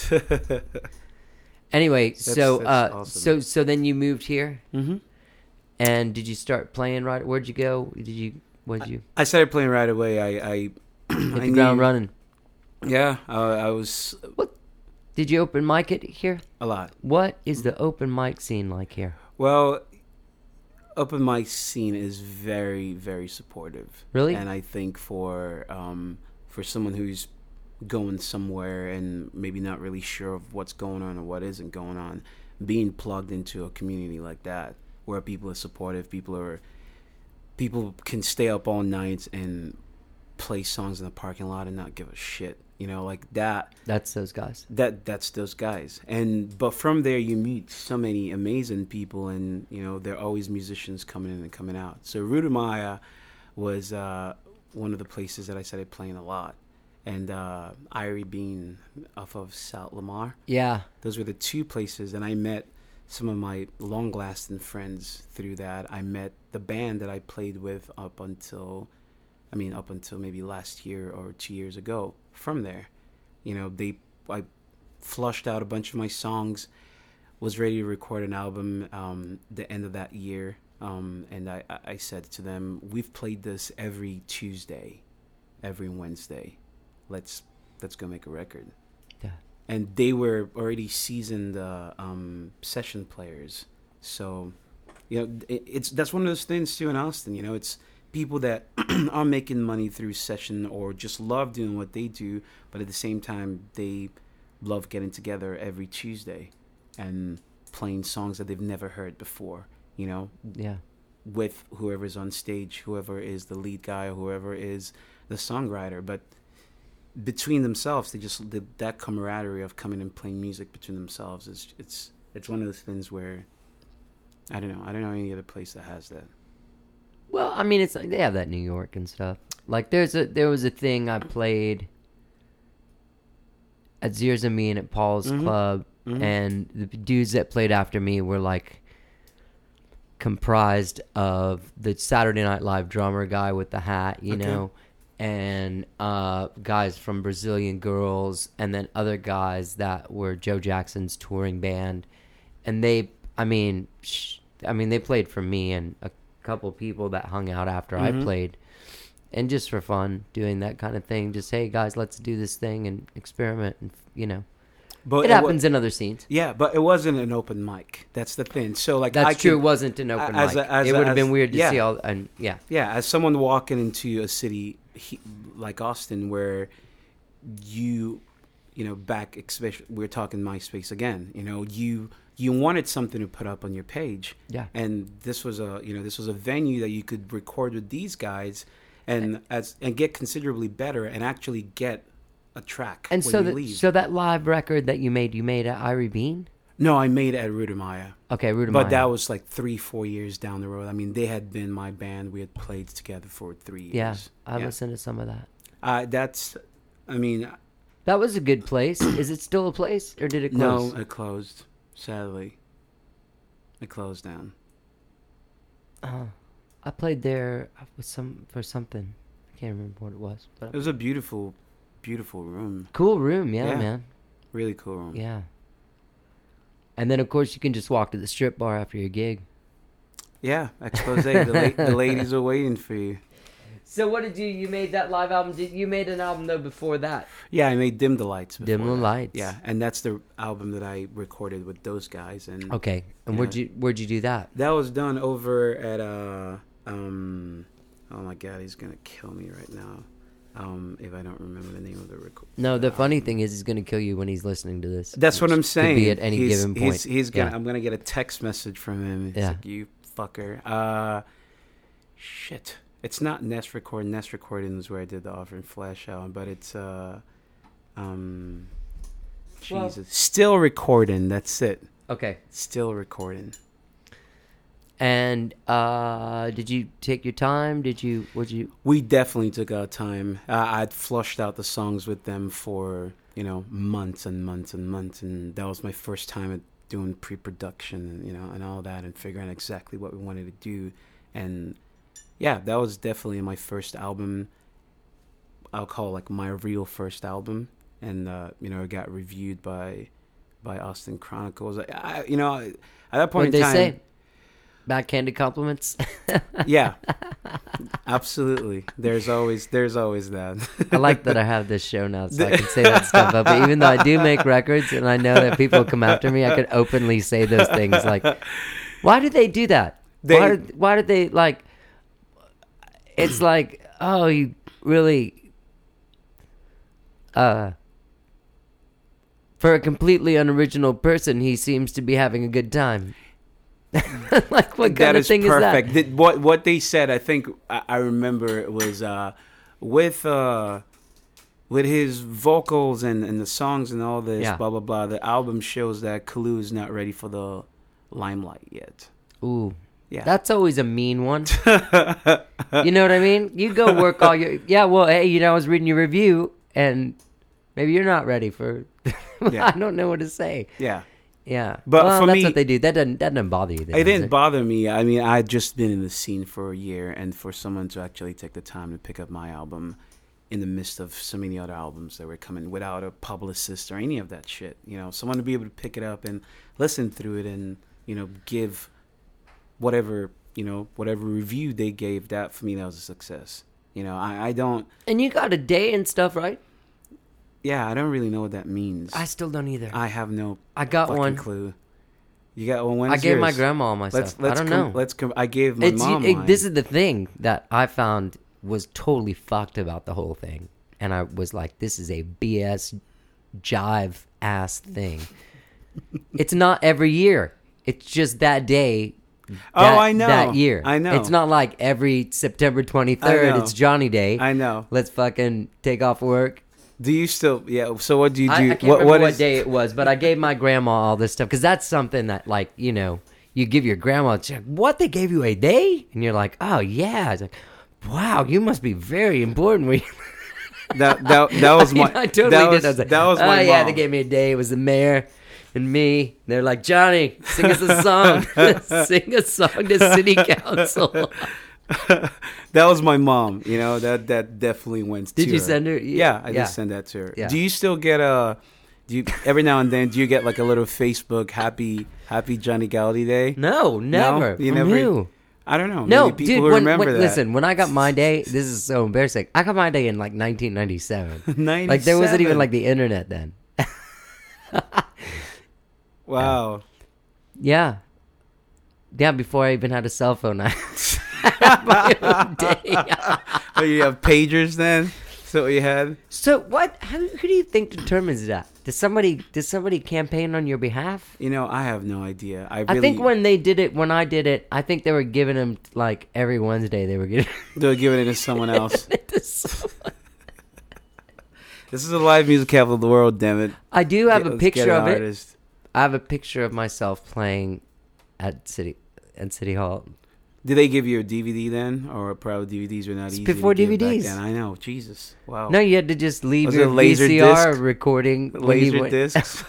Anyway, so that's uh, awesome. so so then you moved here, Mm-hmm. and did you start playing right? Where'd you go? Did you What did you I started playing right away. I, I hit I the ground knew- running? Yeah, I, I was Did you open mic it here? a lot. What is the open mic scene like here? Well, open mic scene is very, very supportive. Really? And I think for um, for someone who's going somewhere and maybe not really sure of what's going on or what isn't going on, being plugged into a community like that where people are supportive, people are people can stay up all night and play songs in the parking lot and not give a shit. You know, like that. That's those guys. That that's those guys. And but from there you meet so many amazing people, and you know there are always musicians coming in and coming out. So Rudamaya was uh, one of the places that I started playing a lot, and uh, Irie Bean off of South Lamar. Yeah. Those were the two places, and I met some of my long-lasting friends through that. I met the band that I played with up until, I mean, up until maybe last year or two years ago. From there, you know, they I flushed out a bunch of my songs, was ready to record an album um, the end of that year, um, and I, I said to them, "We've played this every Tuesday, every Wednesday. Let's let's go make a record." Yeah. And they were already seasoned uh, um, session players, so you know, it, it's that's one of those things too in Austin. You know, it's people that are making money through session or just love doing what they do, but at the same time they love getting together every Tuesday and playing songs that they've never heard before, you know, Yeah. with whoever's on stage, whoever is the lead guy or whoever is the songwriter. But between themselves, they just the, that camaraderie of coming and playing music between themselves is it's it's one of those things where I don't know I don't know any other place that has that. Well, I mean, it's like they have that in New York and stuff. Like there's a there was a thing I played at Zeers and Me and at Paul's Mhm. Club, Mhm. and the dudes that played after me were like comprised of the Saturday Night Live drummer guy with the hat, you Okay. know, and uh, guys from Brazilian Girls, and then other guys that were Joe Jackson's touring band, and they, I mean, sh- I mean, they played for me and a couple people that hung out after Mhm. I played, and just for fun, doing that kind of thing. Just hey guys, let's do this thing and experiment, and you know, But it wa- happens in other scenes. Yeah, but it wasn't an open mic. That's the thing. So like That's I true. could- It wasn't an open as mic. a- as it a- would have as- been weird to yeah. see all. And yeah, Yeah, as someone walking into a city he, like Austin, where you, you know, back especially we're talking MySpace again. You know, you you wanted something to put up on your page. Yeah. And this was a you know this was a venue that you could record with these guys, and as and get considerably better and actually get a track and when so you that leave. so that live record that you made, you made at Irie Bean. no, I made it at Rudamaya. Okay, Rudamaya. But that was like three, four years down the road. I mean, they had been my band. We had played together for three years. yeah. I yeah. listened to some of that. Uh, that's, I mean, That was a good place. Is it still a place, or did it close? no, it closed. Sadly, it closed down. Uh, I played there with some for something. I can't remember what it was. But It was a beautiful, beautiful room. cool room, yeah, Yeah. man. Really cool room. Yeah. And then of course you can just walk to the strip bar after your gig. Yeah, expose. the, la- the ladies are waiting for you. So what did you? You made that live album? Did you made an album though before that? Yeah, I made Dim the Lights. Dim before the that. Lights. Yeah, and that's the album that I recorded with those guys. And Okay. And Yeah. where'd you where'd you do that? that was done over at uh um. Oh my God, he's gonna kill me right now. Um, if I don't remember the name of the record. No, the funny thing is he's gonna kill you when he's listening to this. That's what which I'm saying. Could be at any he's, given point. He's, he's gonna. Yeah. I'm gonna get a text message from him. He's Yeah. like, "You fucker." Uh, shit. It's not Nest Record. Nest Recording is where I did the Offering Flash album, but it's uh, um, Well- Jesus. Still recording. That's it. Okay. Still recording. And uh, did you take your time? Did you? Would you? We definitely took our time. Uh, I'd flushed out the songs with them for you know months and months and months, and that was my first time at doing pre-production and you know and all that, and figuring out exactly what we wanted to do. And yeah, that was definitely my first album. I'll call like my real first album, and uh, you know it got reviewed by by Austin Chronicles. I, I, you know at that point What did in they time. say? backhanded compliments. Yeah, absolutely. There's always there's always that. I like that I have this show now, so I can say that stuff. But even though I do make records, and I know that people come after me, I could openly say those things. Like, why do they do that? They- why? Did, why did they like? It's like, oh, you really, uh, for a completely unoriginal person, he seems to be having a good time. Like, what kind That of is thing perfect. is that? The- what what they said, I think I, I remember it was uh, with uh, with his vocals and, and the songs and all this, Yeah. blah blah blah. The album shows that Kalu is not ready for the limelight yet. Ooh. Yeah, That's always a mean one. You know what I mean? You go work all your... Yeah, well, hey, you know, I was reading your review, and maybe you're not ready for... Yeah. I don't know what to say. yeah. Yeah. But well, for that's me- what they do. That doesn't, that doesn't bother you. Then, It does didn't bother me. I mean, I had just been in the scene for a year, and for someone to actually take the time to pick up my album in the midst of so many other albums that were coming without a publicist or any of that shit, you know, someone to be able to pick it up and listen through it and, you know, give whatever, you know, whatever review they gave, that for me, that was a success. You know, I, I don't, And you got a day and stuff, right? yeah, I don't really know what that means. I still don't either. I, I have no got fucking one. clue. You got one. I gave my grandma all my Let's stuff. let's I don't com- know. Let's. Com- I gave my It's mom. it, mine. this is the thing that I found was totally fucked about the whole thing, and I was like, "This is a B S jive ass thing." It's not every year. It's just that day. Oh, that- I know. That year. I know. It's not like every September twenty-third. I know. It's Johnny Day. I know. Let's fucking take off work. Do you still? Yeah. So what do you do? I, I can't what remember what what is? day it was, but I gave my grandma all this stuff because that's something that, like, you know, you give your grandma. She's like, "What? They gave you a day?" And you're like, "Oh yeah." It's like, "Wow, you must be very important." When you... That that that was I, mean, my. I totally that did. was, I was like, that was "Oh my yeah, mom. they gave me a day." It was the mayor and me. They're like, "Johnny, sing us a song. Sing a song to city council." That was my mom. You know, that that definitely went. Did to you her. send her? Yeah, I Yeah. did send that to her. Yeah. Do you still get a? Do you every now and then? Do you get like a little Facebook happy Happy Johnny Gaudi Day? No, never. You From never- who? I don't know. No, Maybe people dude. who When, remember when, that. listen, when I got my day, this is so embarrassing. I got my day in like nineteen ninety-seven. ninety-seven. Like there wasn't even like the internet then. Wow. Yeah, yeah. Before I even had a cell phone, I had my own day. Oh, you have pagers then? So you had? So what? How, who do you think determines that? Does somebody does somebody campaign on your behalf? You know, I have no idea. I really. I think when they did it, when I did it, I think they were giving them like every Wednesday they were giving they're giving it to someone else. it to someone. This is a live music capital of the world, damn it. I do have Get- a let's get picture an of it. artist. I have a picture of myself playing at city at City Hall. Did they give you a D V D then, or probably D V Ds were not It's easy before to give back D V Ds. then? I know, Jesus, wow. No, you had to just leave Was your it laser V C R disc? recording. when you laser went- discs,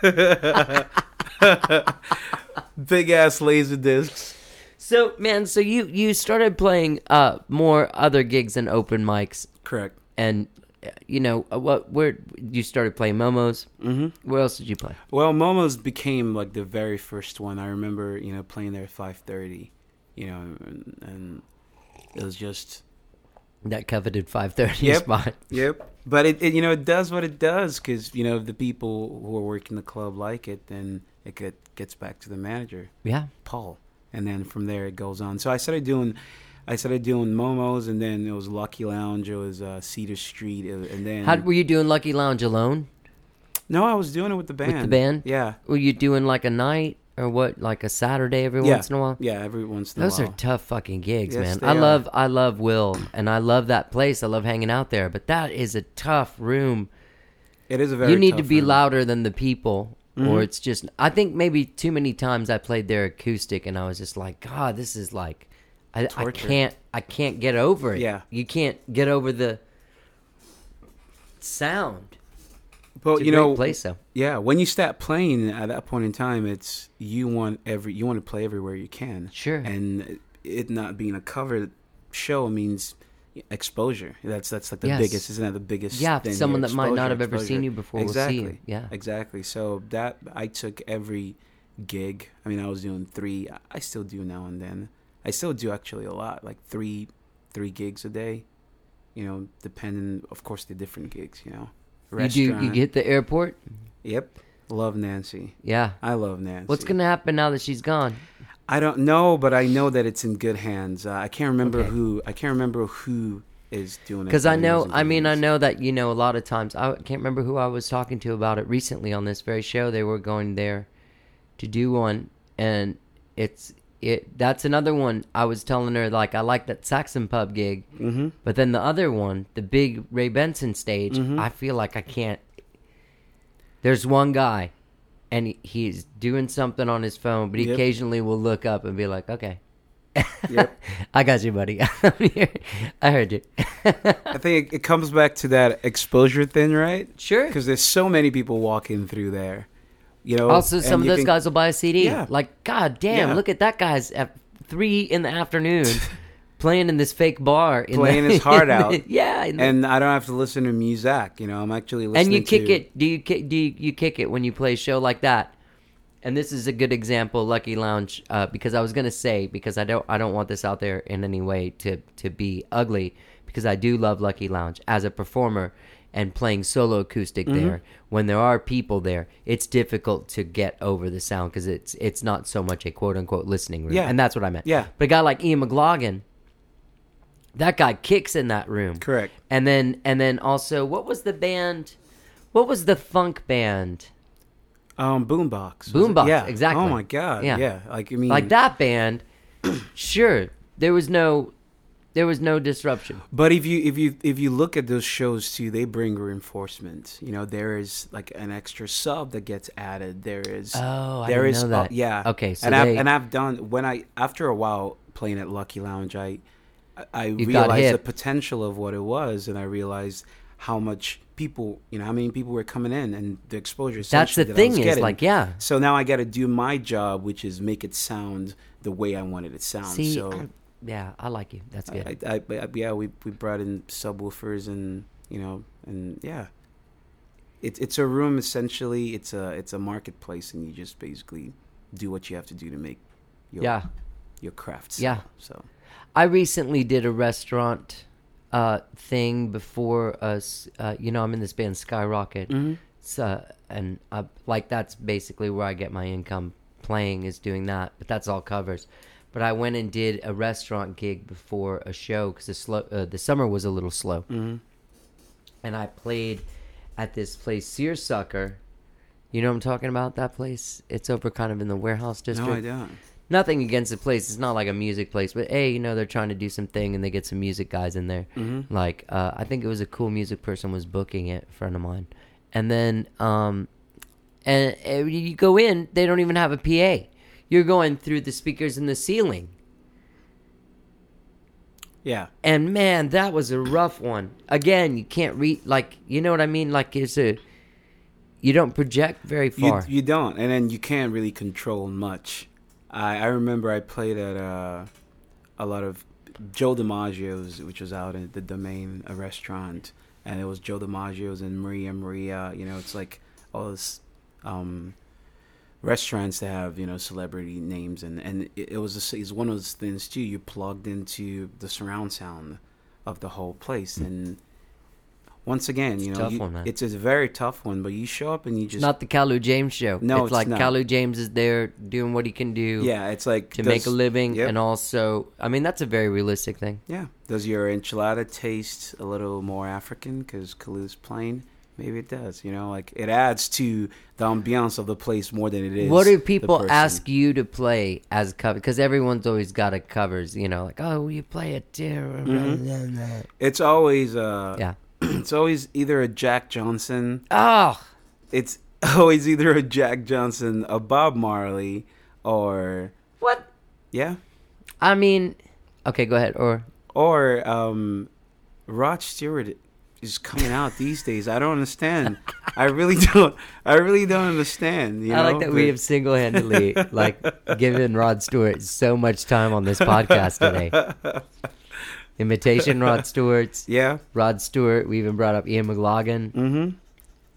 big ass laser discs. So man, so you you started playing uh more other gigs than open mics, Correct. and uh, you know uh, what? Where you started playing Momos? Mm-hmm. Where else did you play? Well, Momo's became like the very first one. I remember, you know, playing there at five thirty, you know, and, and it was just. That coveted five thirty Yep. spot. Yep. But it, it, you know, it does what it does because, you know, if the people who are working the club like it, then it get, gets back to the manager, Yeah. Paul. And then from there it goes on. So I started doing, I started doing Momo's, and then it was Lucky Lounge, it was uh, Cedar Street, uh, and then. How were you doing Lucky Lounge alone? No, I was doing it with the band. With the band? Yeah. Were you doing like a night or what? Like a Saturday every Yeah. once in a while? Yeah, every once in Those a are while. tough fucking gigs, Yes, man. they I are. love I love Will, and I love that place. I love hanging out there, but that is a tough room. It is a very You need to tough be room. louder than the people, or Mhm. it's just. I think maybe too many times I played their acoustic, and I was just like, God, this is like, I, I Torture. can't, I can't get over it. Yeah. You can't get over the sound. But It's a you great know, place though. yeah, when you start playing at that point in time, it's you want every you want to play everywhere you can. Sure. And it not being a covered show means exposure. That's that's like the Yes. biggest, isn't that the biggest? Yeah, thing someone here? that might not Exposure, have ever exposure. seen you before will see exactly. you. Yeah. exactly. So that I took every gig. I mean, I was doing three. I- I still do now and then. I still do actually a lot, like three, three gigs a day. You know, depending, of course, the different gigs. You know, You do. You Restaurant. get the airport. Yep, love Nancy. Yeah. I love Nancy. What's gonna happen now that she's gone? I don't know, but I know that it's in good hands. Uh, I can't remember Okay. who. I can't remember who is doing it. Because but I it know, is in I good mean, I hands. know that, you know, a lot of times, I can't remember who I was talking to about it recently on this very show. They were going there to do one, and it's, it. that's another one. I was telling her, like, I like that Saxon Pub gig, Mm-hmm. but then the other one, the big Ray Benson stage, Mhm. I feel like I can't. There's one guy, and he, he's doing something on his phone, but he Yep. occasionally will look up and be like, okay. Yep. I got you, buddy. I'm here. I heard you. I think it, it comes back to that exposure thing, right? Sure. Because there's so many people walking through there. You know. Also, and some of you those can- guys will buy a C D. Yeah. Like, god damn, Yeah. look at that guy's at three in the afternoon playing in this fake bar. In Playing the, his heart in the- out. Yeah. in the- and I don't have to listen to music. You know, I'm actually listening. and you kick to, it. Do you kick? Do you, you kick it when you play a show like that? And this is a good example, Lucky Lounge, uh, because I was gonna say, because I don't I don't want this out there in any way to to be ugly, because I do love Lucky Lounge as a performer and playing solo acoustic Mm-hmm. there. When there are people there, it's difficult to get over the sound because it's it's not so much a quote unquote listening room. Yeah. And that's what I meant. Yeah. But a guy like Ian McLaughlin, that guy kicks in that room. Correct. And then and then also, what was the band? What was the funk band? Um, Boombox. Boombox, Yeah. exactly. Oh my god. Yeah. Yeah. Like I mean, Like that band, sure, there was no, there was no disruption. But if you if you if you look at those shows too, they bring reinforcement. You know, there is like an extra sub that gets added. There is Oh, I there didn't is know that. uh, yeah. Okay, so and they- I've and I've done when I after a while playing at Lucky Lounge, I I got realized hip. the potential of what it was, and I realized how much people, you know, how many people were coming in, and the exposure. That's the essentially that I thing was is getting. like, yeah. So now I got to do my job, which is make it sound the way I wanted it to sound. See, so I- yeah, I like you. That's good. I, I, I, yeah, we we brought in subwoofers and you know and yeah, it's it's a room essentially. It's a it's a marketplace, and you just basically do what you have to do to make your yeah, your crafts. Yeah. So I recently did a restaurant uh, thing before us. Uh, you know, I'm in this band Skyrocket. Mm-hmm. So, and I, like that's basically where I get my income playing is doing that. But that's all covers. But I went and did a restaurant gig before a show because the slow uh, the summer was a little slow, Mhm. and I played at this place Searsucker. You know what I'm talking about? That place? It's over kind of in the warehouse district. no, I don't. Nothing against the place. It's not like a music place, but hey, you know, they're trying to do something and they get some music guys in there. Mhm. Like, uh, I think it was a cool music person was booking it, a friend of mine. And then, um, and, and you go in, they don't even have a P A. You're going through the speakers in the ceiling. Yeah. And man, that was a rough one. Again, you can't read, like, you know what I mean? Like, it's a, you don't project very You, far. you don't, and then you can't really control much. I, I remember I played at uh, a lot of Joe DiMaggio's, which was out at the Domain, a restaurant, and it was Joe DiMaggio's and Maria Maria. You know, it's like all this um, restaurants that have, you know, celebrity names, and and it, it was a, it's one of those things too. You plugged into the surround sound of the whole place, and once again, you It's a know, tough you- one, man. it's a very tough one. But you show up and you just Not the Kalu James show. No, it's it's like not. Kalu James is there doing what he can do. yeah, it's like to does- make a living, yep. and also, I mean, that's a very realistic thing. Yeah. Does your enchilada taste a little more African because Kalu's plain? Maybe it does. You know, like it adds to the ambiance of the place more than it is. What do the people person. ask you to play as cover? Because everyone's always got a covers, you know, like, oh, will you play it there? Mm-hmm. It's always uh, Yeah. it's always either a Jack Johnson. Oh, It's always either a Jack Johnson, a Bob Marley, or what? yeah, I mean, okay, go ahead. Or or um, Rod Stewart is coming out these days. I don't understand. I really don't. I really don't understand. You I know? like that we But- have single-handedly like given Rod Stewart so much time on this podcast today. Imitation Rod Stewart's. Yeah. Rod Stewart. We even brought up Ian McLaughlin. Mm-hmm.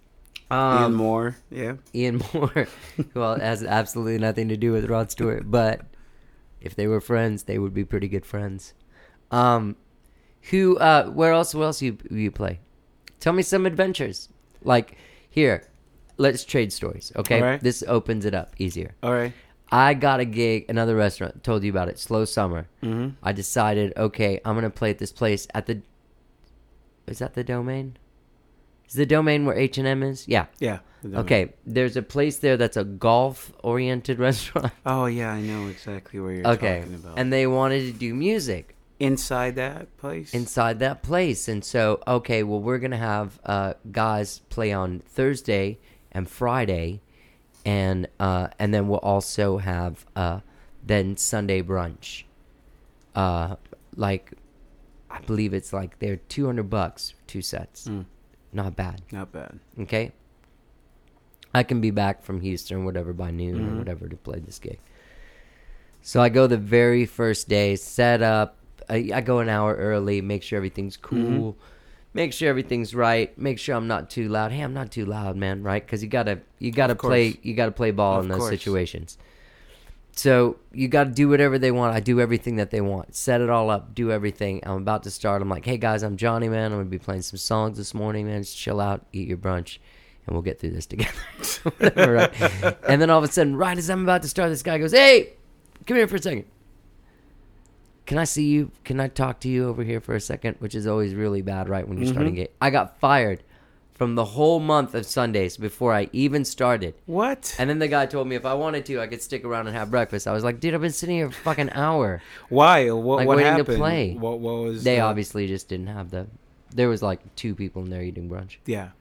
Um, Ian Moore, yeah. Ian Moore. Well, it has absolutely nothing to do with Rod Stewart, but if they were friends, they would be pretty good friends. Um, who? Uh, where else? Where else you you play? Tell me some adventures. Like here, let's trade stories. Okay, All right. This opens it up easier. All right. I got a gig, another restaurant. Told you about it. Slow Summer. Mm-hmm. I decided, okay, I'm gonna play at this place at the. Is that the Domain? Is the Domain where H and M is? Yeah. Yeah. Okay. There's a place there that's a golf-oriented restaurant. Oh yeah, I know exactly where you're Okay. talking about. And they wanted to do music inside that place. inside that place, and so okay, well, we're gonna have uh, guys play on Thursday and Friday, and uh, and then we'll also have uh, then Sunday brunch. Uh, like, I believe it's like they're two hundred bucks for two sets. Mm. Not bad. Not bad. Okay. I can be back from Houston or whatever by noon Mhm. or whatever to play this gig. So I go the very first day, set up. I, I go an hour early, make sure everything's cool, make sure everything's right, make sure I'm not too loud. Hey, I'm not too loud, man, right? Because you gotta you gotta Of course. play you gotta play ball Of in those course. situations. So you got to do whatever they want. I do everything that they want. Set it all up. Do everything. I'm about to start. I'm like, hey, guys, I'm Johnny, man. I'm going to be playing some songs this morning, man. Just chill out, eat your brunch, and we'll get through this together. Whatever, right? And then all of a sudden, right as I'm about to start, this guy goes, hey, come here for a second. Can I see you? Can I talk to you over here for a second? Which is always really bad, right, when you're Mhm. starting it. I got fired from the whole month of Sundays before I even started. What? And then the guy told me if I wanted to, I could stick around and have breakfast. I was like, dude, I've been sitting here for a fucking hour. Why? What? Like, what waiting to happened? play. What? What was? They the- obviously just didn't have the... There was like two people in there eating brunch. Yeah.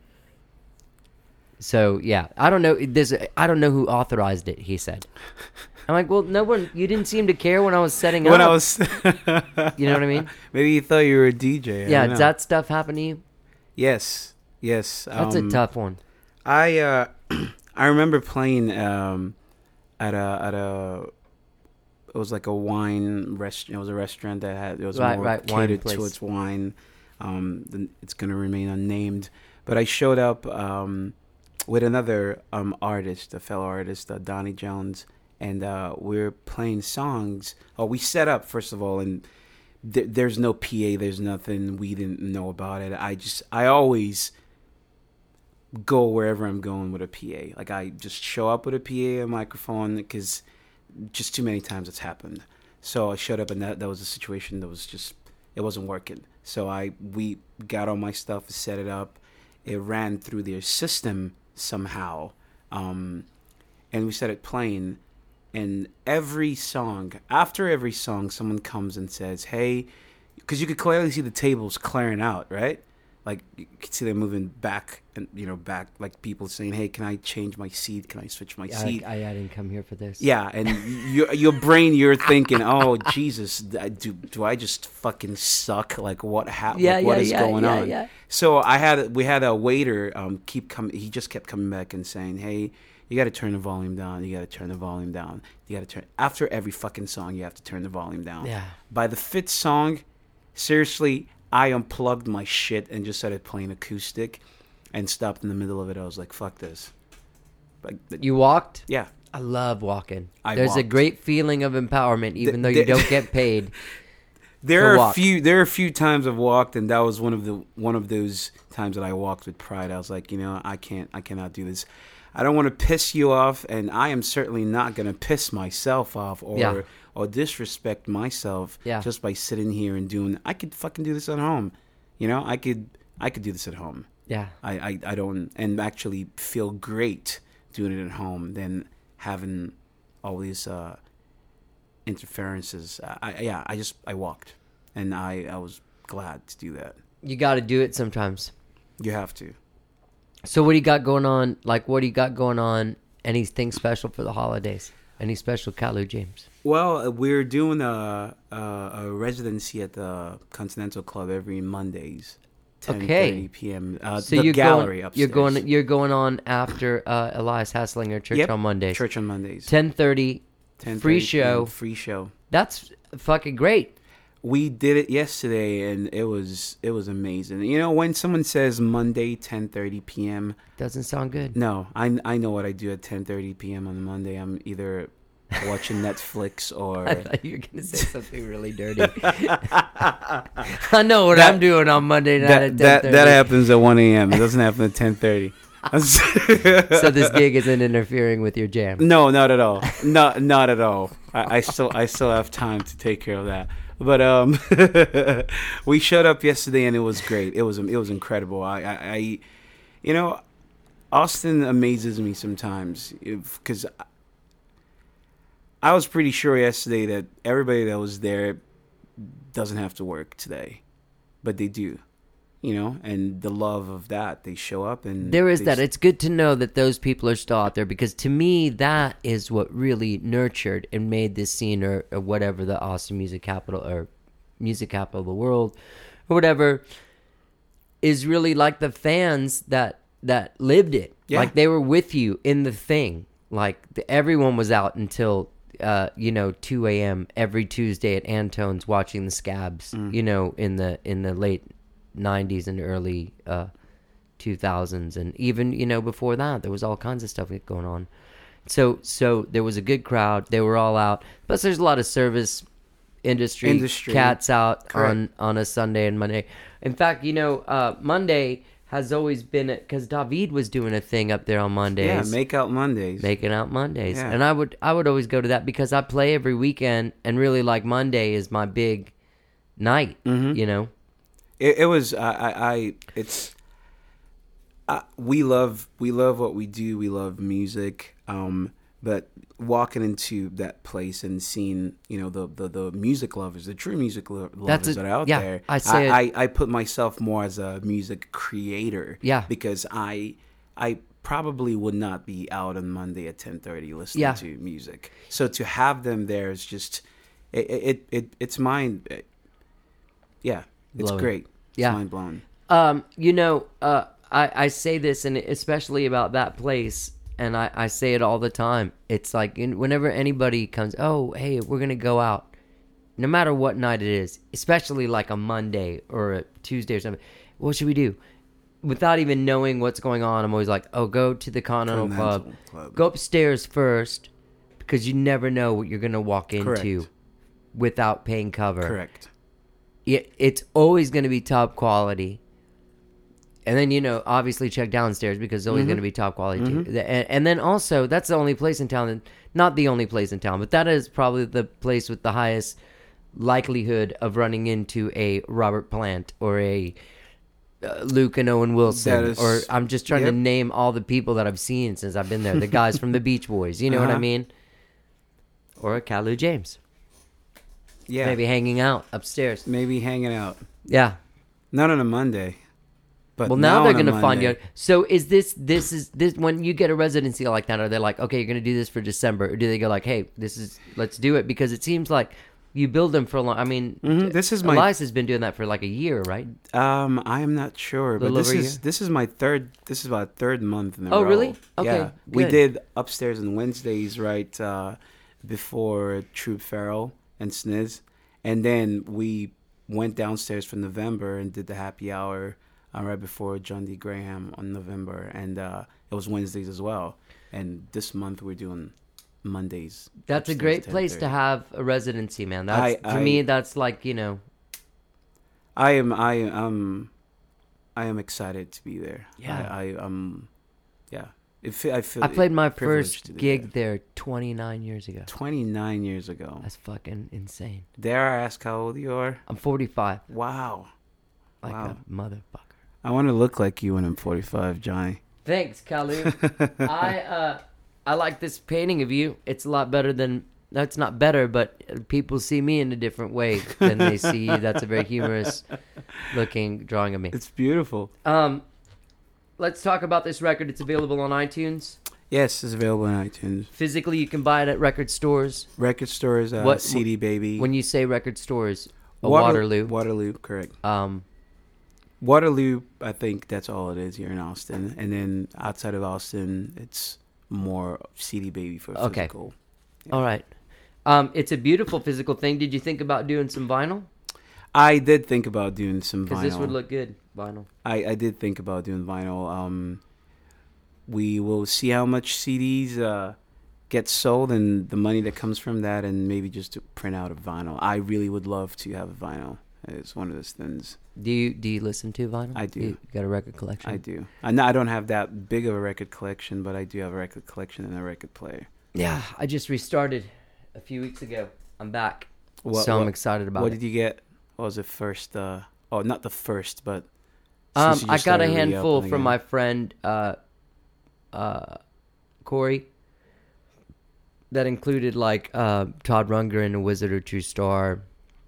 So, yeah. I don't know. There's, I don't know who authorized it, he said. I'm like, well, no one... You didn't seem to care when I was setting When up. I was. You know what I mean? Maybe you thought you were a D J. I Yeah, don't does know. that stuff happen to you? Yes. Yes. That's um, a tough one. I uh, I remember playing um, at a at a. It was like a wine restaurant. It was a restaurant that had it was Right, more right, wine catered place. to its wine. Um, the- it's gonna remain unnamed. But I showed up um, with another um artist, a fellow artist, uh, Donnie Jones, and uh, we're playing songs. Oh, we set up first of all, and th- there's no P A. There's nothing. We didn't know about it. I just I always go wherever I'm going with a P A. Like I just show up with a P A, a microphone, because just too many times it's happened. So I showed up, and that that was a situation that was just it wasn't working. So I we got all my stuff, set it up. It ran through their system somehow, um, and we started playing. And every song, after every song, someone comes and says, "Hey," because you could clearly see the tables clearing out, right? Like you could see them moving back and you know back, like people saying, "Hey, can I change my seat? Can I switch my I, seat?" I, I didn't come here for this. Yeah, and your your brain, you're thinking, "Oh Jesus, do do I just fucking suck? Like what happened? Yeah, what yeah, is yeah, going yeah, on?" yeah. So I had we had a waiter um keep coming. He just kept coming back and saying, "Hey, you got to turn the volume down. You got to turn the volume down. You got to turn after every fucking song. You have to turn the volume down." Yeah. By the fifth song, seriously, I unplugged my shit and just started playing acoustic, and stopped in the middle of it. I was like, "Fuck this!" Like, You walked? yeah. I love walking. I There's a walked. great feeling of empowerment, even Th- though you th- don't get paid. There to are walk. a few. There are a few times I've walked, and that was one of the one of those times that I walked with pride. I was like, you know, I can't, I cannot do this. I don't want to piss you off, and I am certainly not going to piss myself off or Yeah. or disrespect myself Yeah. just by sitting here and doing. I could fucking do this at home, you know. I could, I could do this at home. Yeah. I, I, I don't, and actually feel great doing it at home than having all these uh, interferences. I, I, yeah, I just I walked, and I, I was glad to do that. You got to do it sometimes. You have to. So what do you got going on? Like, what do you got going on? Anything special for the holidays? Any special Kalu James? Well, uh, we're doing a, a a residency at the Continental Club every Mondays, ten thirty Okay. p.m. Uh, So the you're gallery going, upstairs. You're going. You're going on after uh, Elias Hasslinger Church Yep, on Mondays. Church on Mondays. ten thirty. ten free thirty p m, show. Free show. That's fucking great. We did it yesterday, and it was it was amazing. You know, when someone says Monday, ten thirty p.m., Doesn't sound good. no, I, I know what I do at ten thirty p.m. on Monday. I'm either watching Netflix or... I thought you were going to say something really dirty. I know what That- I'm doing on Monday night that, at that, ten that thirty. happens at one a.m. It doesn't happen at ten thirty. So this gig isn't interfering with your jam. No, not at all. Not not at all. I, I still I still have time to take care of that. But um, we showed up yesterday and it was great. It was it was incredible. I I, I you know, Austin amazes me sometimes because I, I was pretty sure yesterday that everybody that was there doesn't have to work today, but they do. You know, and the love of that, they show up and There is they that. s- It's good to know that those people are still out there because to me, that is what really nurtured and made this scene or, or whatever the Austin music capital or music capital of the world or whatever is really like the fans that that lived it. Yeah. Like they were with you in the thing. Like the, everyone was out until uh, you know two a.m. every Tuesday at Antone's watching the Scabs. Mm. You know in the in the late nineties and early uh, two thousands, and even you know before that there was all kinds of stuff going on. So so there was a good crowd. They were all out. Plus there's a lot of service industry, Industry. cats out Correct. on on a Sunday and Monday. In fact, you know uh, Monday has always been because David was doing a thing up there on Mondays. yeah, make out Mondays. Making out Mondays. Yeah. And I would I would always go to that because I play every weekend and really like Monday is my big night, Mhm. you know. It, it was I, I, I it's I, we love we love what we do. We love music. Um, but walking into that place and seeing you know the the, the music lovers, the true music lo- lovers That's a- that are out yeah, there. I say I, it- I I put myself more as a music creator. Yeah. because I I probably would not be out on Monday at ten thirty listening Yeah. to music. So to have them there is just it it, it it's mind. It, yeah, it's Blowing. great. It's Yeah. mind blowing. Um, you know, uh, I, I say this, and especially about that place, and I, I say it all the time. It's like in, whenever anybody comes, oh, hey, we're going to go out, no matter what night it is, especially like a Monday or a Tuesday or something, what should we do? Without even knowing what's going on, I'm always like, oh, go to the Continental, Club. Continental Club. Go upstairs first, because you never know what you're going to walk into Correct. without paying cover. Correct. It, it's always going to be top quality. And then, you know, obviously check downstairs because it's always Mm-hmm. going to be top quality too. The- And, and then also, that's the only place in town, that, not the only place in town, but that is probably the place with the highest likelihood of running into a Robert Plant or a uh, Luke and Owen Wilson. That is- or I'm just trying to yep. name all the people that I've seen since I've been there. The guys from the Beach Boys, you know what I Uh-huh. mean? Or a Kalu James. Yeah. Maybe hanging out upstairs. Maybe hanging out. Yeah. Not on a Monday. But Well, now they're on a going to find you. Monday. So is this this is this when you get a residency like that? Are they like, okay, you're going to do this for December, or do they go like, hey, this is let's do it because it seems like you build them for a long. I mean, Mhm, this is my- Elias has been doing that for like a year, right? Um, I am not sure, but Little this over a is year? this is my third. This is about third month in a Oh, row. really? Okay, Yeah, we good. did upstairs on Wednesdays, right uh, before Troop Farrell and Sniz, and then we went downstairs for November and did the happy hour uh, right before John D. Graham on November, and uh, it was Wednesdays as well. And this month we're doing Mondays. That's a upstairs great at place to ten thirty. have a residency, man. That's I- to I- me, that's like you know, I am I am I am excited to be there. Yeah. I, I um yeah. It fe- I feel I played my privileged first to do gig that. there twenty-nine years ago. twenty-nine years ago. That's fucking insane. Dare I ask how old you are? I'm forty-five, Wow. like Wow. a motherfucker. I want to look like you when I'm forty-five, Johnny. Thanks, Kalu. I uh, I like this painting of you. It's a lot better than. That's not better, but people see me in a different way than they see you. That's a very humorous looking drawing of me. It's beautiful. Um, let's talk about this record. It's available on iTunes. Yes, it's available on iTunes. Physically, you can buy it at record stores. Record stores, uh, What- C D Baby. When you say record stores, a Water- Waterloo. Waterloo, correct. Um, Waterloo, I think that's all it is here in Austin. And then outside of Austin, it's more C D Baby for Okay. physical. all right. Um, it's a beautiful physical thing. Did you think about doing some vinyl? I did think about doing some Because vinyl. this would look good vinyl. I, I did think about doing vinyl. Um, we will see how much C Ds uh, get sold and the money that comes from that, and maybe just to print out a vinyl. I really would love to have a vinyl. It's one of those things. Do you do you listen to vinyl? I do. You got a record collection? I do. I know I don't have that big of a record collection, but I do have a record collection and a record player. Yeah, I just restarted a few weeks ago. I'm back, What- so I'm what- excited about What it. did you get? What was it first? Uh, oh, not the first, but Um, since you I just got a started handful re-upping from again. my friend uh, uh, Corey. That included like uh, Todd Rundgren, A Wizard or True Star,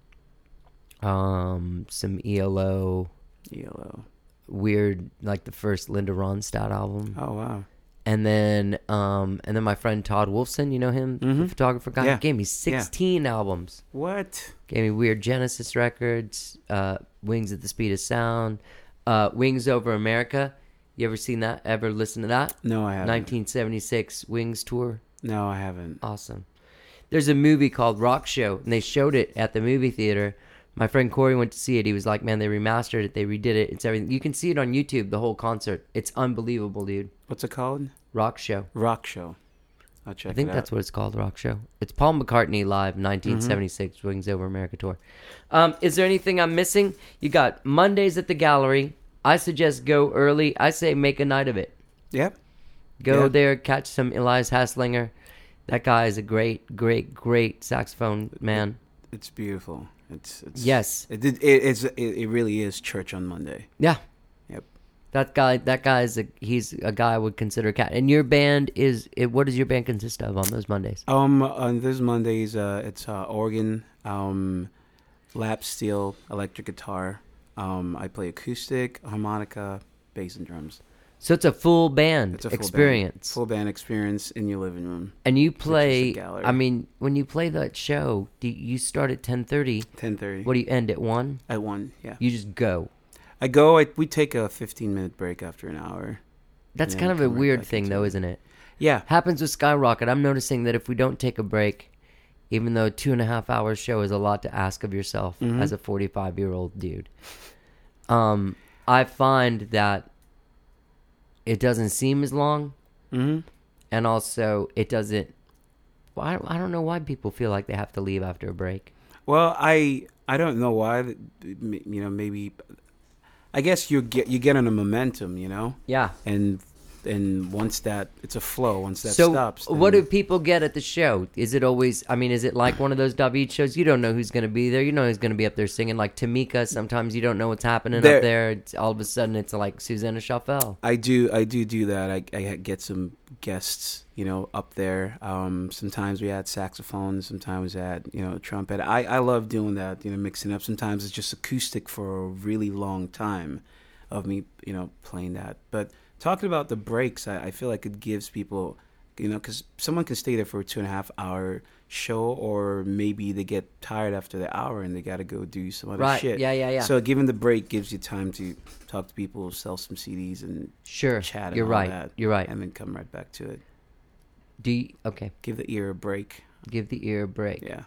um, some E L O, E L O. weird like the first Linda Ronstadt album, Oh wow. and then um, and then my friend Todd Wolfson, you know him, the Mhm. photographer guy, Yeah. he gave me sixteen albums. What? Gave me Weird Genesis records, uh, Wings at the Speed of Sound, uh, Wings Over America. You ever seen that? Ever listen to that? No, I haven't. nineteen seventy-six Wings tour. No, I haven't. Awesome. There's a movie called Rock Show, and they showed it at the movie theater. My friend Corey went to see it. He was like, man, they remastered it. They redid it. It's everything. You can see it on YouTube, the whole concert. It's unbelievable, dude. What's it called? Rock Show. Rock Show. I'll check I think it out. that's what it's called, Rock Show. It's Paul McCartney live, nineteen seventy-six, Mm-hmm. Wings Over America tour. Um, is there anything I'm missing? You got Mondays at the Gallery. I suggest go early. I say make a night of it. Yep. Go Yeah. there, catch some Elias Hasslinger. That guy is a great, great, great saxophone man. It's beautiful. It's, it's Yes. It did. It, it's it, it really is church on Monday. Yeah. Yep. That guy, that guy is a, he's a guy I would consider a cat. And your band is, it, what does your band consist of on those Mondays? Um, on this Mondays, uh, it's uh, organ, um, lap steel, electric guitar. Um, I play acoustic, harmonica, bass, and drums. So it's a full band It's a full experience. band, full band experience in your living room. And you is a play, gallery. I mean, when you play that show, do you start at ten thirty? Ten thirty. What do you end at one? At one, yeah. You just go. I go. I, we take a fifteen minute break after an hour. That's Yeah, kind of a come right weird back thing, into though, it. isn't it? Yeah. Happens with Skyrocket. I'm noticing that if we don't take a break, even though a two and a half hour show is a lot to ask of yourself Mhm. as a forty-five year old dude, um, I find that it doesn't seem as long, Mm-hmm. and also it doesn't. Well, I, I don't know why people feel like they have to leave after a break. Well, I I don't know why. You know, maybe. I guess you get you get on a momentum, you know, Yeah. and and once that it's a flow. Once that So, stops, what do then- people get at the show? Is it always? I mean, is it like one of those W shows? You don't know who's going to be there. You know who's going to be up there singing. Like Tamika, sometimes you don't know what's happening There- up there. It's, all of a sudden, it's like Susanna Chaffel. I do I do do that. I I get some guests, you know, up there. Um, sometimes we had saxophone. Sometimes we had you know trumpet. I I love doing that. You know, mixing up. Sometimes it's just acoustic for a really long time, of me you know playing that. But talking about the breaks, I, I feel like it gives people, you know, because someone can stay there for a two and a half hour show, or maybe they get tired after the hour and they got to go do some other Right. shit. Yeah, yeah, yeah. So giving the break gives you time to talk to people, sell some C Ds, and Sure. chat. And You're all right. That, You're right. And then come right back to it. Do you, okay. Give the ear a break. Give the ear a break. Yeah.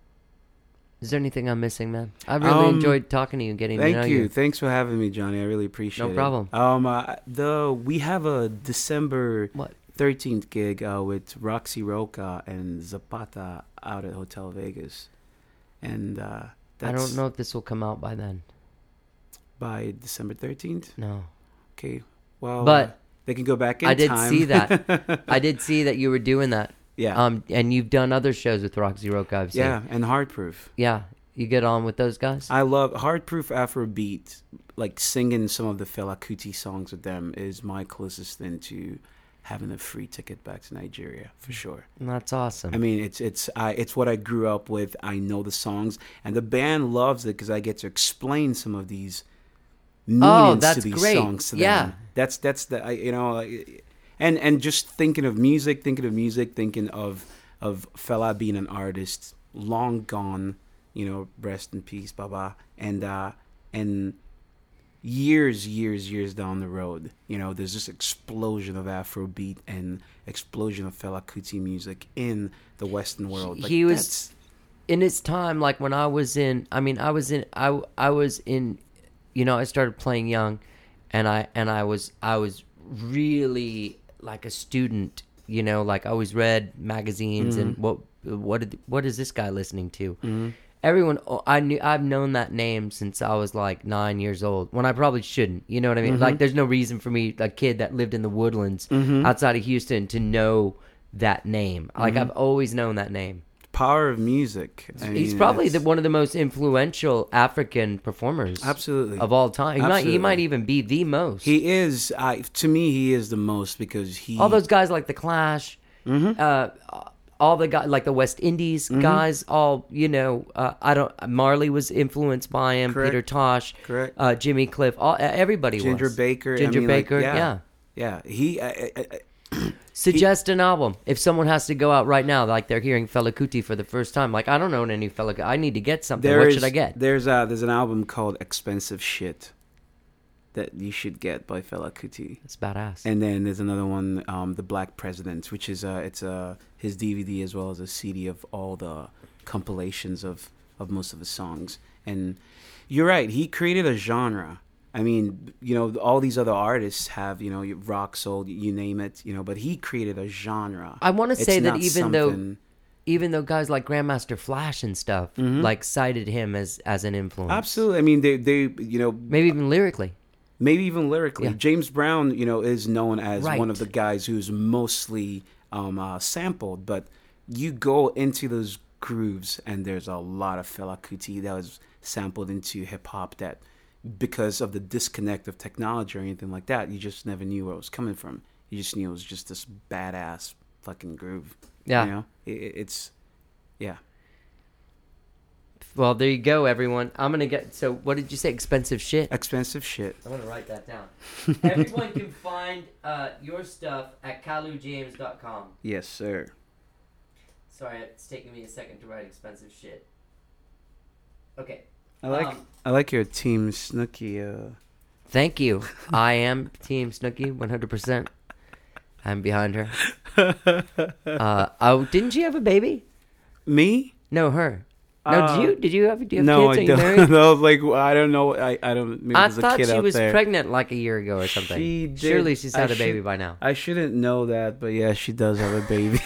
Is there anything I'm missing, man? I really Um, enjoyed talking to you and getting to Thank know you. you. Thanks for having me, Johnny. I really appreciate No it. problem. Um, uh, the we have a December What? thirteenth gig uh, with Roxy Roca and Zapata out at Hotel Vegas, and uh, that's I don't know if this will come out by then. by December thirteenth. No. Okay. Well, But uh, they can go back in I did time. see that. I did see that you were doing that. Yeah. Um, and you've done other shows with Roxy Roca, I've seen. yeah, and Hardproof. Yeah. You get on with those guys? I love Hardproof Afrobeat. Like singing some of the Fela Kuti songs with them is my closest thing to having a free ticket back to Nigeria for sure. That's awesome. I mean, it's it's I it's what I grew up with. I know the songs, and the band loves it because I get to explain some of these meanings Oh, that's to these great. songs to Yeah. them. That's that's the I, you know, I- and and just thinking of music, thinking of music, thinking of of Fela being an artist long gone. You know, rest in peace, Baba, and uh, and years, years, years down the road, you know, there's this explosion of Afrobeat and explosion of Fela Kuti music in the Western world. Like, He was- that's- in its time, like when I was in, I mean, I was in, I, I was in, you know, I started playing young, and I and I was I was really like a student, you know, like I always read magazines Mm-hmm. and what what did, what is this guy listening to? Mm-hmm. Everyone, oh, I knew, I've known that name since I was like nine years old, when I probably shouldn't. You know what I mean? Mm-hmm. Like, there's no reason for me, a kid that lived in the Woodlands Mm-hmm. outside of Houston, to know that name. Like, Mm-hmm. I've always known that name. Power of music. I He's mean, probably the, it's- one of the most influential African performers Absolutely. of all time. He might, he Absolutely. might even be the most. He is. I to me, he is the most because he. all those guys like the Clash, Mm-hmm. uh, all the guys like the West Indies guys, all, you know, uh, I don't. Marley was influenced by him. Correct. Peter Tosh, Correct. uh, Jimmy Cliff, all everybody Ginger was. Baker. Ginger I mean, like, Baker, yeah. yeah. Yeah. He. I, I, I, Suggest an album. If someone has to go out right now, like they're hearing Fela Kuti for the first time, like I don't own any Fela. I need to get something. there What is- should I get? There's a there's an album called Expensive Shit that you should get by Fela Kuti. It's badass. And then there's another one, um, The Black President, which is uh, it's uh, his D V D as well as a C D of all the compilations of, of most of his songs. And you're right, he created a genre. I mean, you know, all these other artists have, you know, rock, soul, you name it, you know, but he created a genre. I want to It's say that not even though, something- even though guys like Grandmaster Flash and stuff like cited him as as an influence, Absolutely. I mean, they, they, you know, maybe even lyrically. maybe even lyrically. Yeah. James Brown, you know, is known as Right. one of the guys who's mostly um, uh, sampled, but you go into those grooves and there's a lot of Fela Kuti that was sampled into hip hop that, because of the disconnect of technology or anything like that, you just never knew where it was coming from. You just knew it was just this badass fucking groove. Yeah. You know, it, it's, yeah. Well, there you go, everyone. I'm gonna get. So, what did you say? Expensive shit. Expensive shit. I'm gonna write that down. Everyone can find uh, your stuff at kalu james dot com. Yes, sir. Sorry, it's taking me a second to write expensive shit. Okay. I like Um, I like your Team Snooki. Uh, Thank you. I am Team Snooki, one hundred percent. I'm behind her. Uh, oh, didn't she have a baby? me? No, her. No, Uh, did you? Did you have? Do you have No, kids? I Are you don't. married? No, like I don't know. I, I don't. Maybe I there's a thought kid she out was there. pregnant like a year ago or something. She did. Surely she's had I a baby should- by now. I shouldn't know that, but yeah, she does have a baby.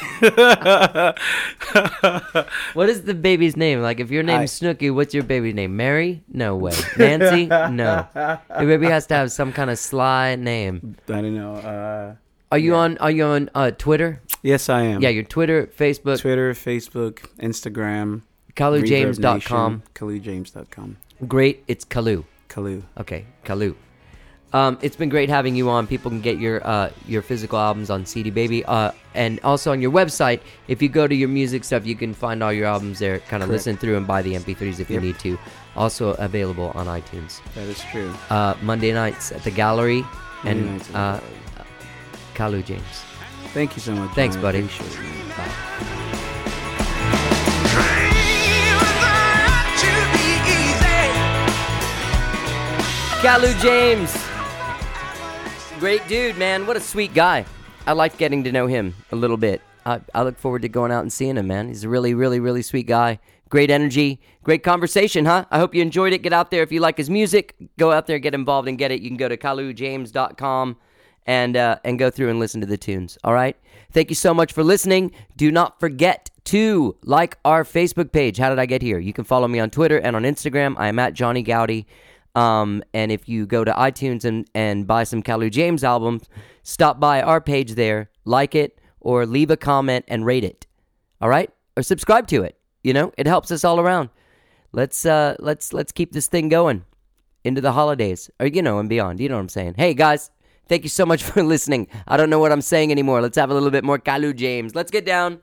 What is the baby's name? Like, if your name's I- Snooki, what's your baby's name? Mary? No way. Nancy? No. Your baby has to have some kind of sly name. I don't know. Uh, Are you on? Are you on uh, Twitter? yes, I am. Yeah, your Twitter, Facebook, Twitter, Facebook, Instagram. kalu james dot com. kalu james dot com. Great. It's Kalu. Kalu. Okay, Kalu. Um, it's been great having you on. People can get your uh, your physical albums on C D Baby, uh, and also on your website. If you go to your music stuff, you can find all your albums there. Kind of Correct. listen through and buy the M P threes if Yep. you need to. Also available on iTunes. That is true. Uh, Monday nights at the Gallery, Monday and nights at the uh, Gallery. Kalu James. Thank you so much. Thanks, John. I buddy. appreciate it, man. Bye. Kalu James. Great dude, man. What a sweet guy. I like getting to know him a little bit. I, I look forward to going out and seeing him, man. He's a really, really, really sweet guy. Great energy. Great conversation, huh? I hope you enjoyed it. Get out there. If you like his music, go out there, get involved, and get it. You can go to kalu james dot com and, uh, and go through and listen to the tunes. All right? Thank you so much for listening. Do not forget to like our Facebook page. How did I get here? You can follow me on Twitter and on Instagram. I am at Johnny Gowdy. Um, and if you go to iTunes and, and buy some Kalu James albums, stop by our page there, like it, or leave a comment and rate it. All right? Or subscribe to it. You know, it helps us all around. Let's uh let's let's keep this thing going into the holidays, or you know, and beyond. You know what I'm saying? Hey guys, thank you so much for listening. I don't know what I'm saying anymore. Let's have a little bit more Kalu James. Let's get down.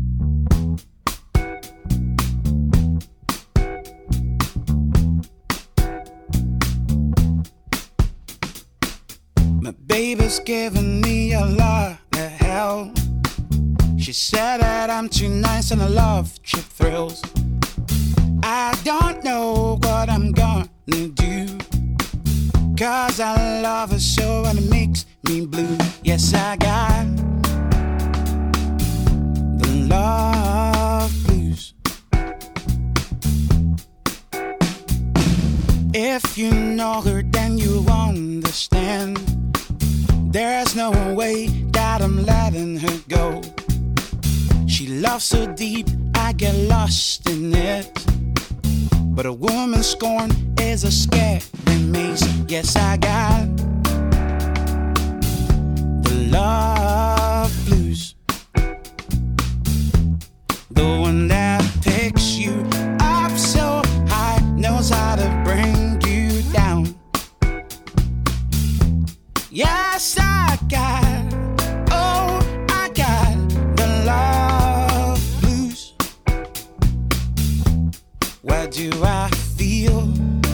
My baby's giving me a lot of hell. She said that I'm too nice and I love cheap thrills. I don't know what I'm gonna do, 'cause I love her so and it makes me blue. Yes, I got the love blues. If you know her, then you understand. There's no way that I'm letting her go. She loves so deep, I get lost in it. But a woman's scorn is a scary maze. Yes, I got the love blues. The one that picks you up so high, knows how to bring you down. Yes, I got, oh, I got the love blues. Why do I feel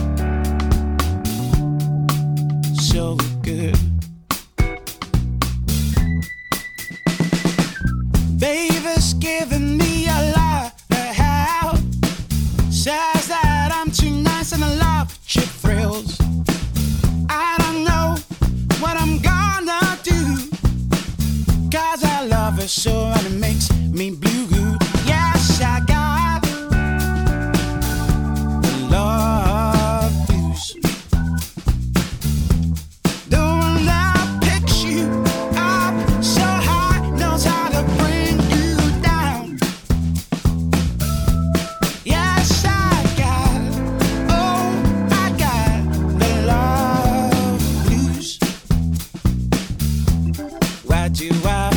so good? Baby's giving me a lot of help. Says that I'm too nice and I love chick thrills. I don't know what I'm gonna do, 'cause I love her so and it makes me blue. Yes, I got the love blues. The one that picks you up so high, knows how to bring you down. Yes, I got, oh, I got the love blues. Why do I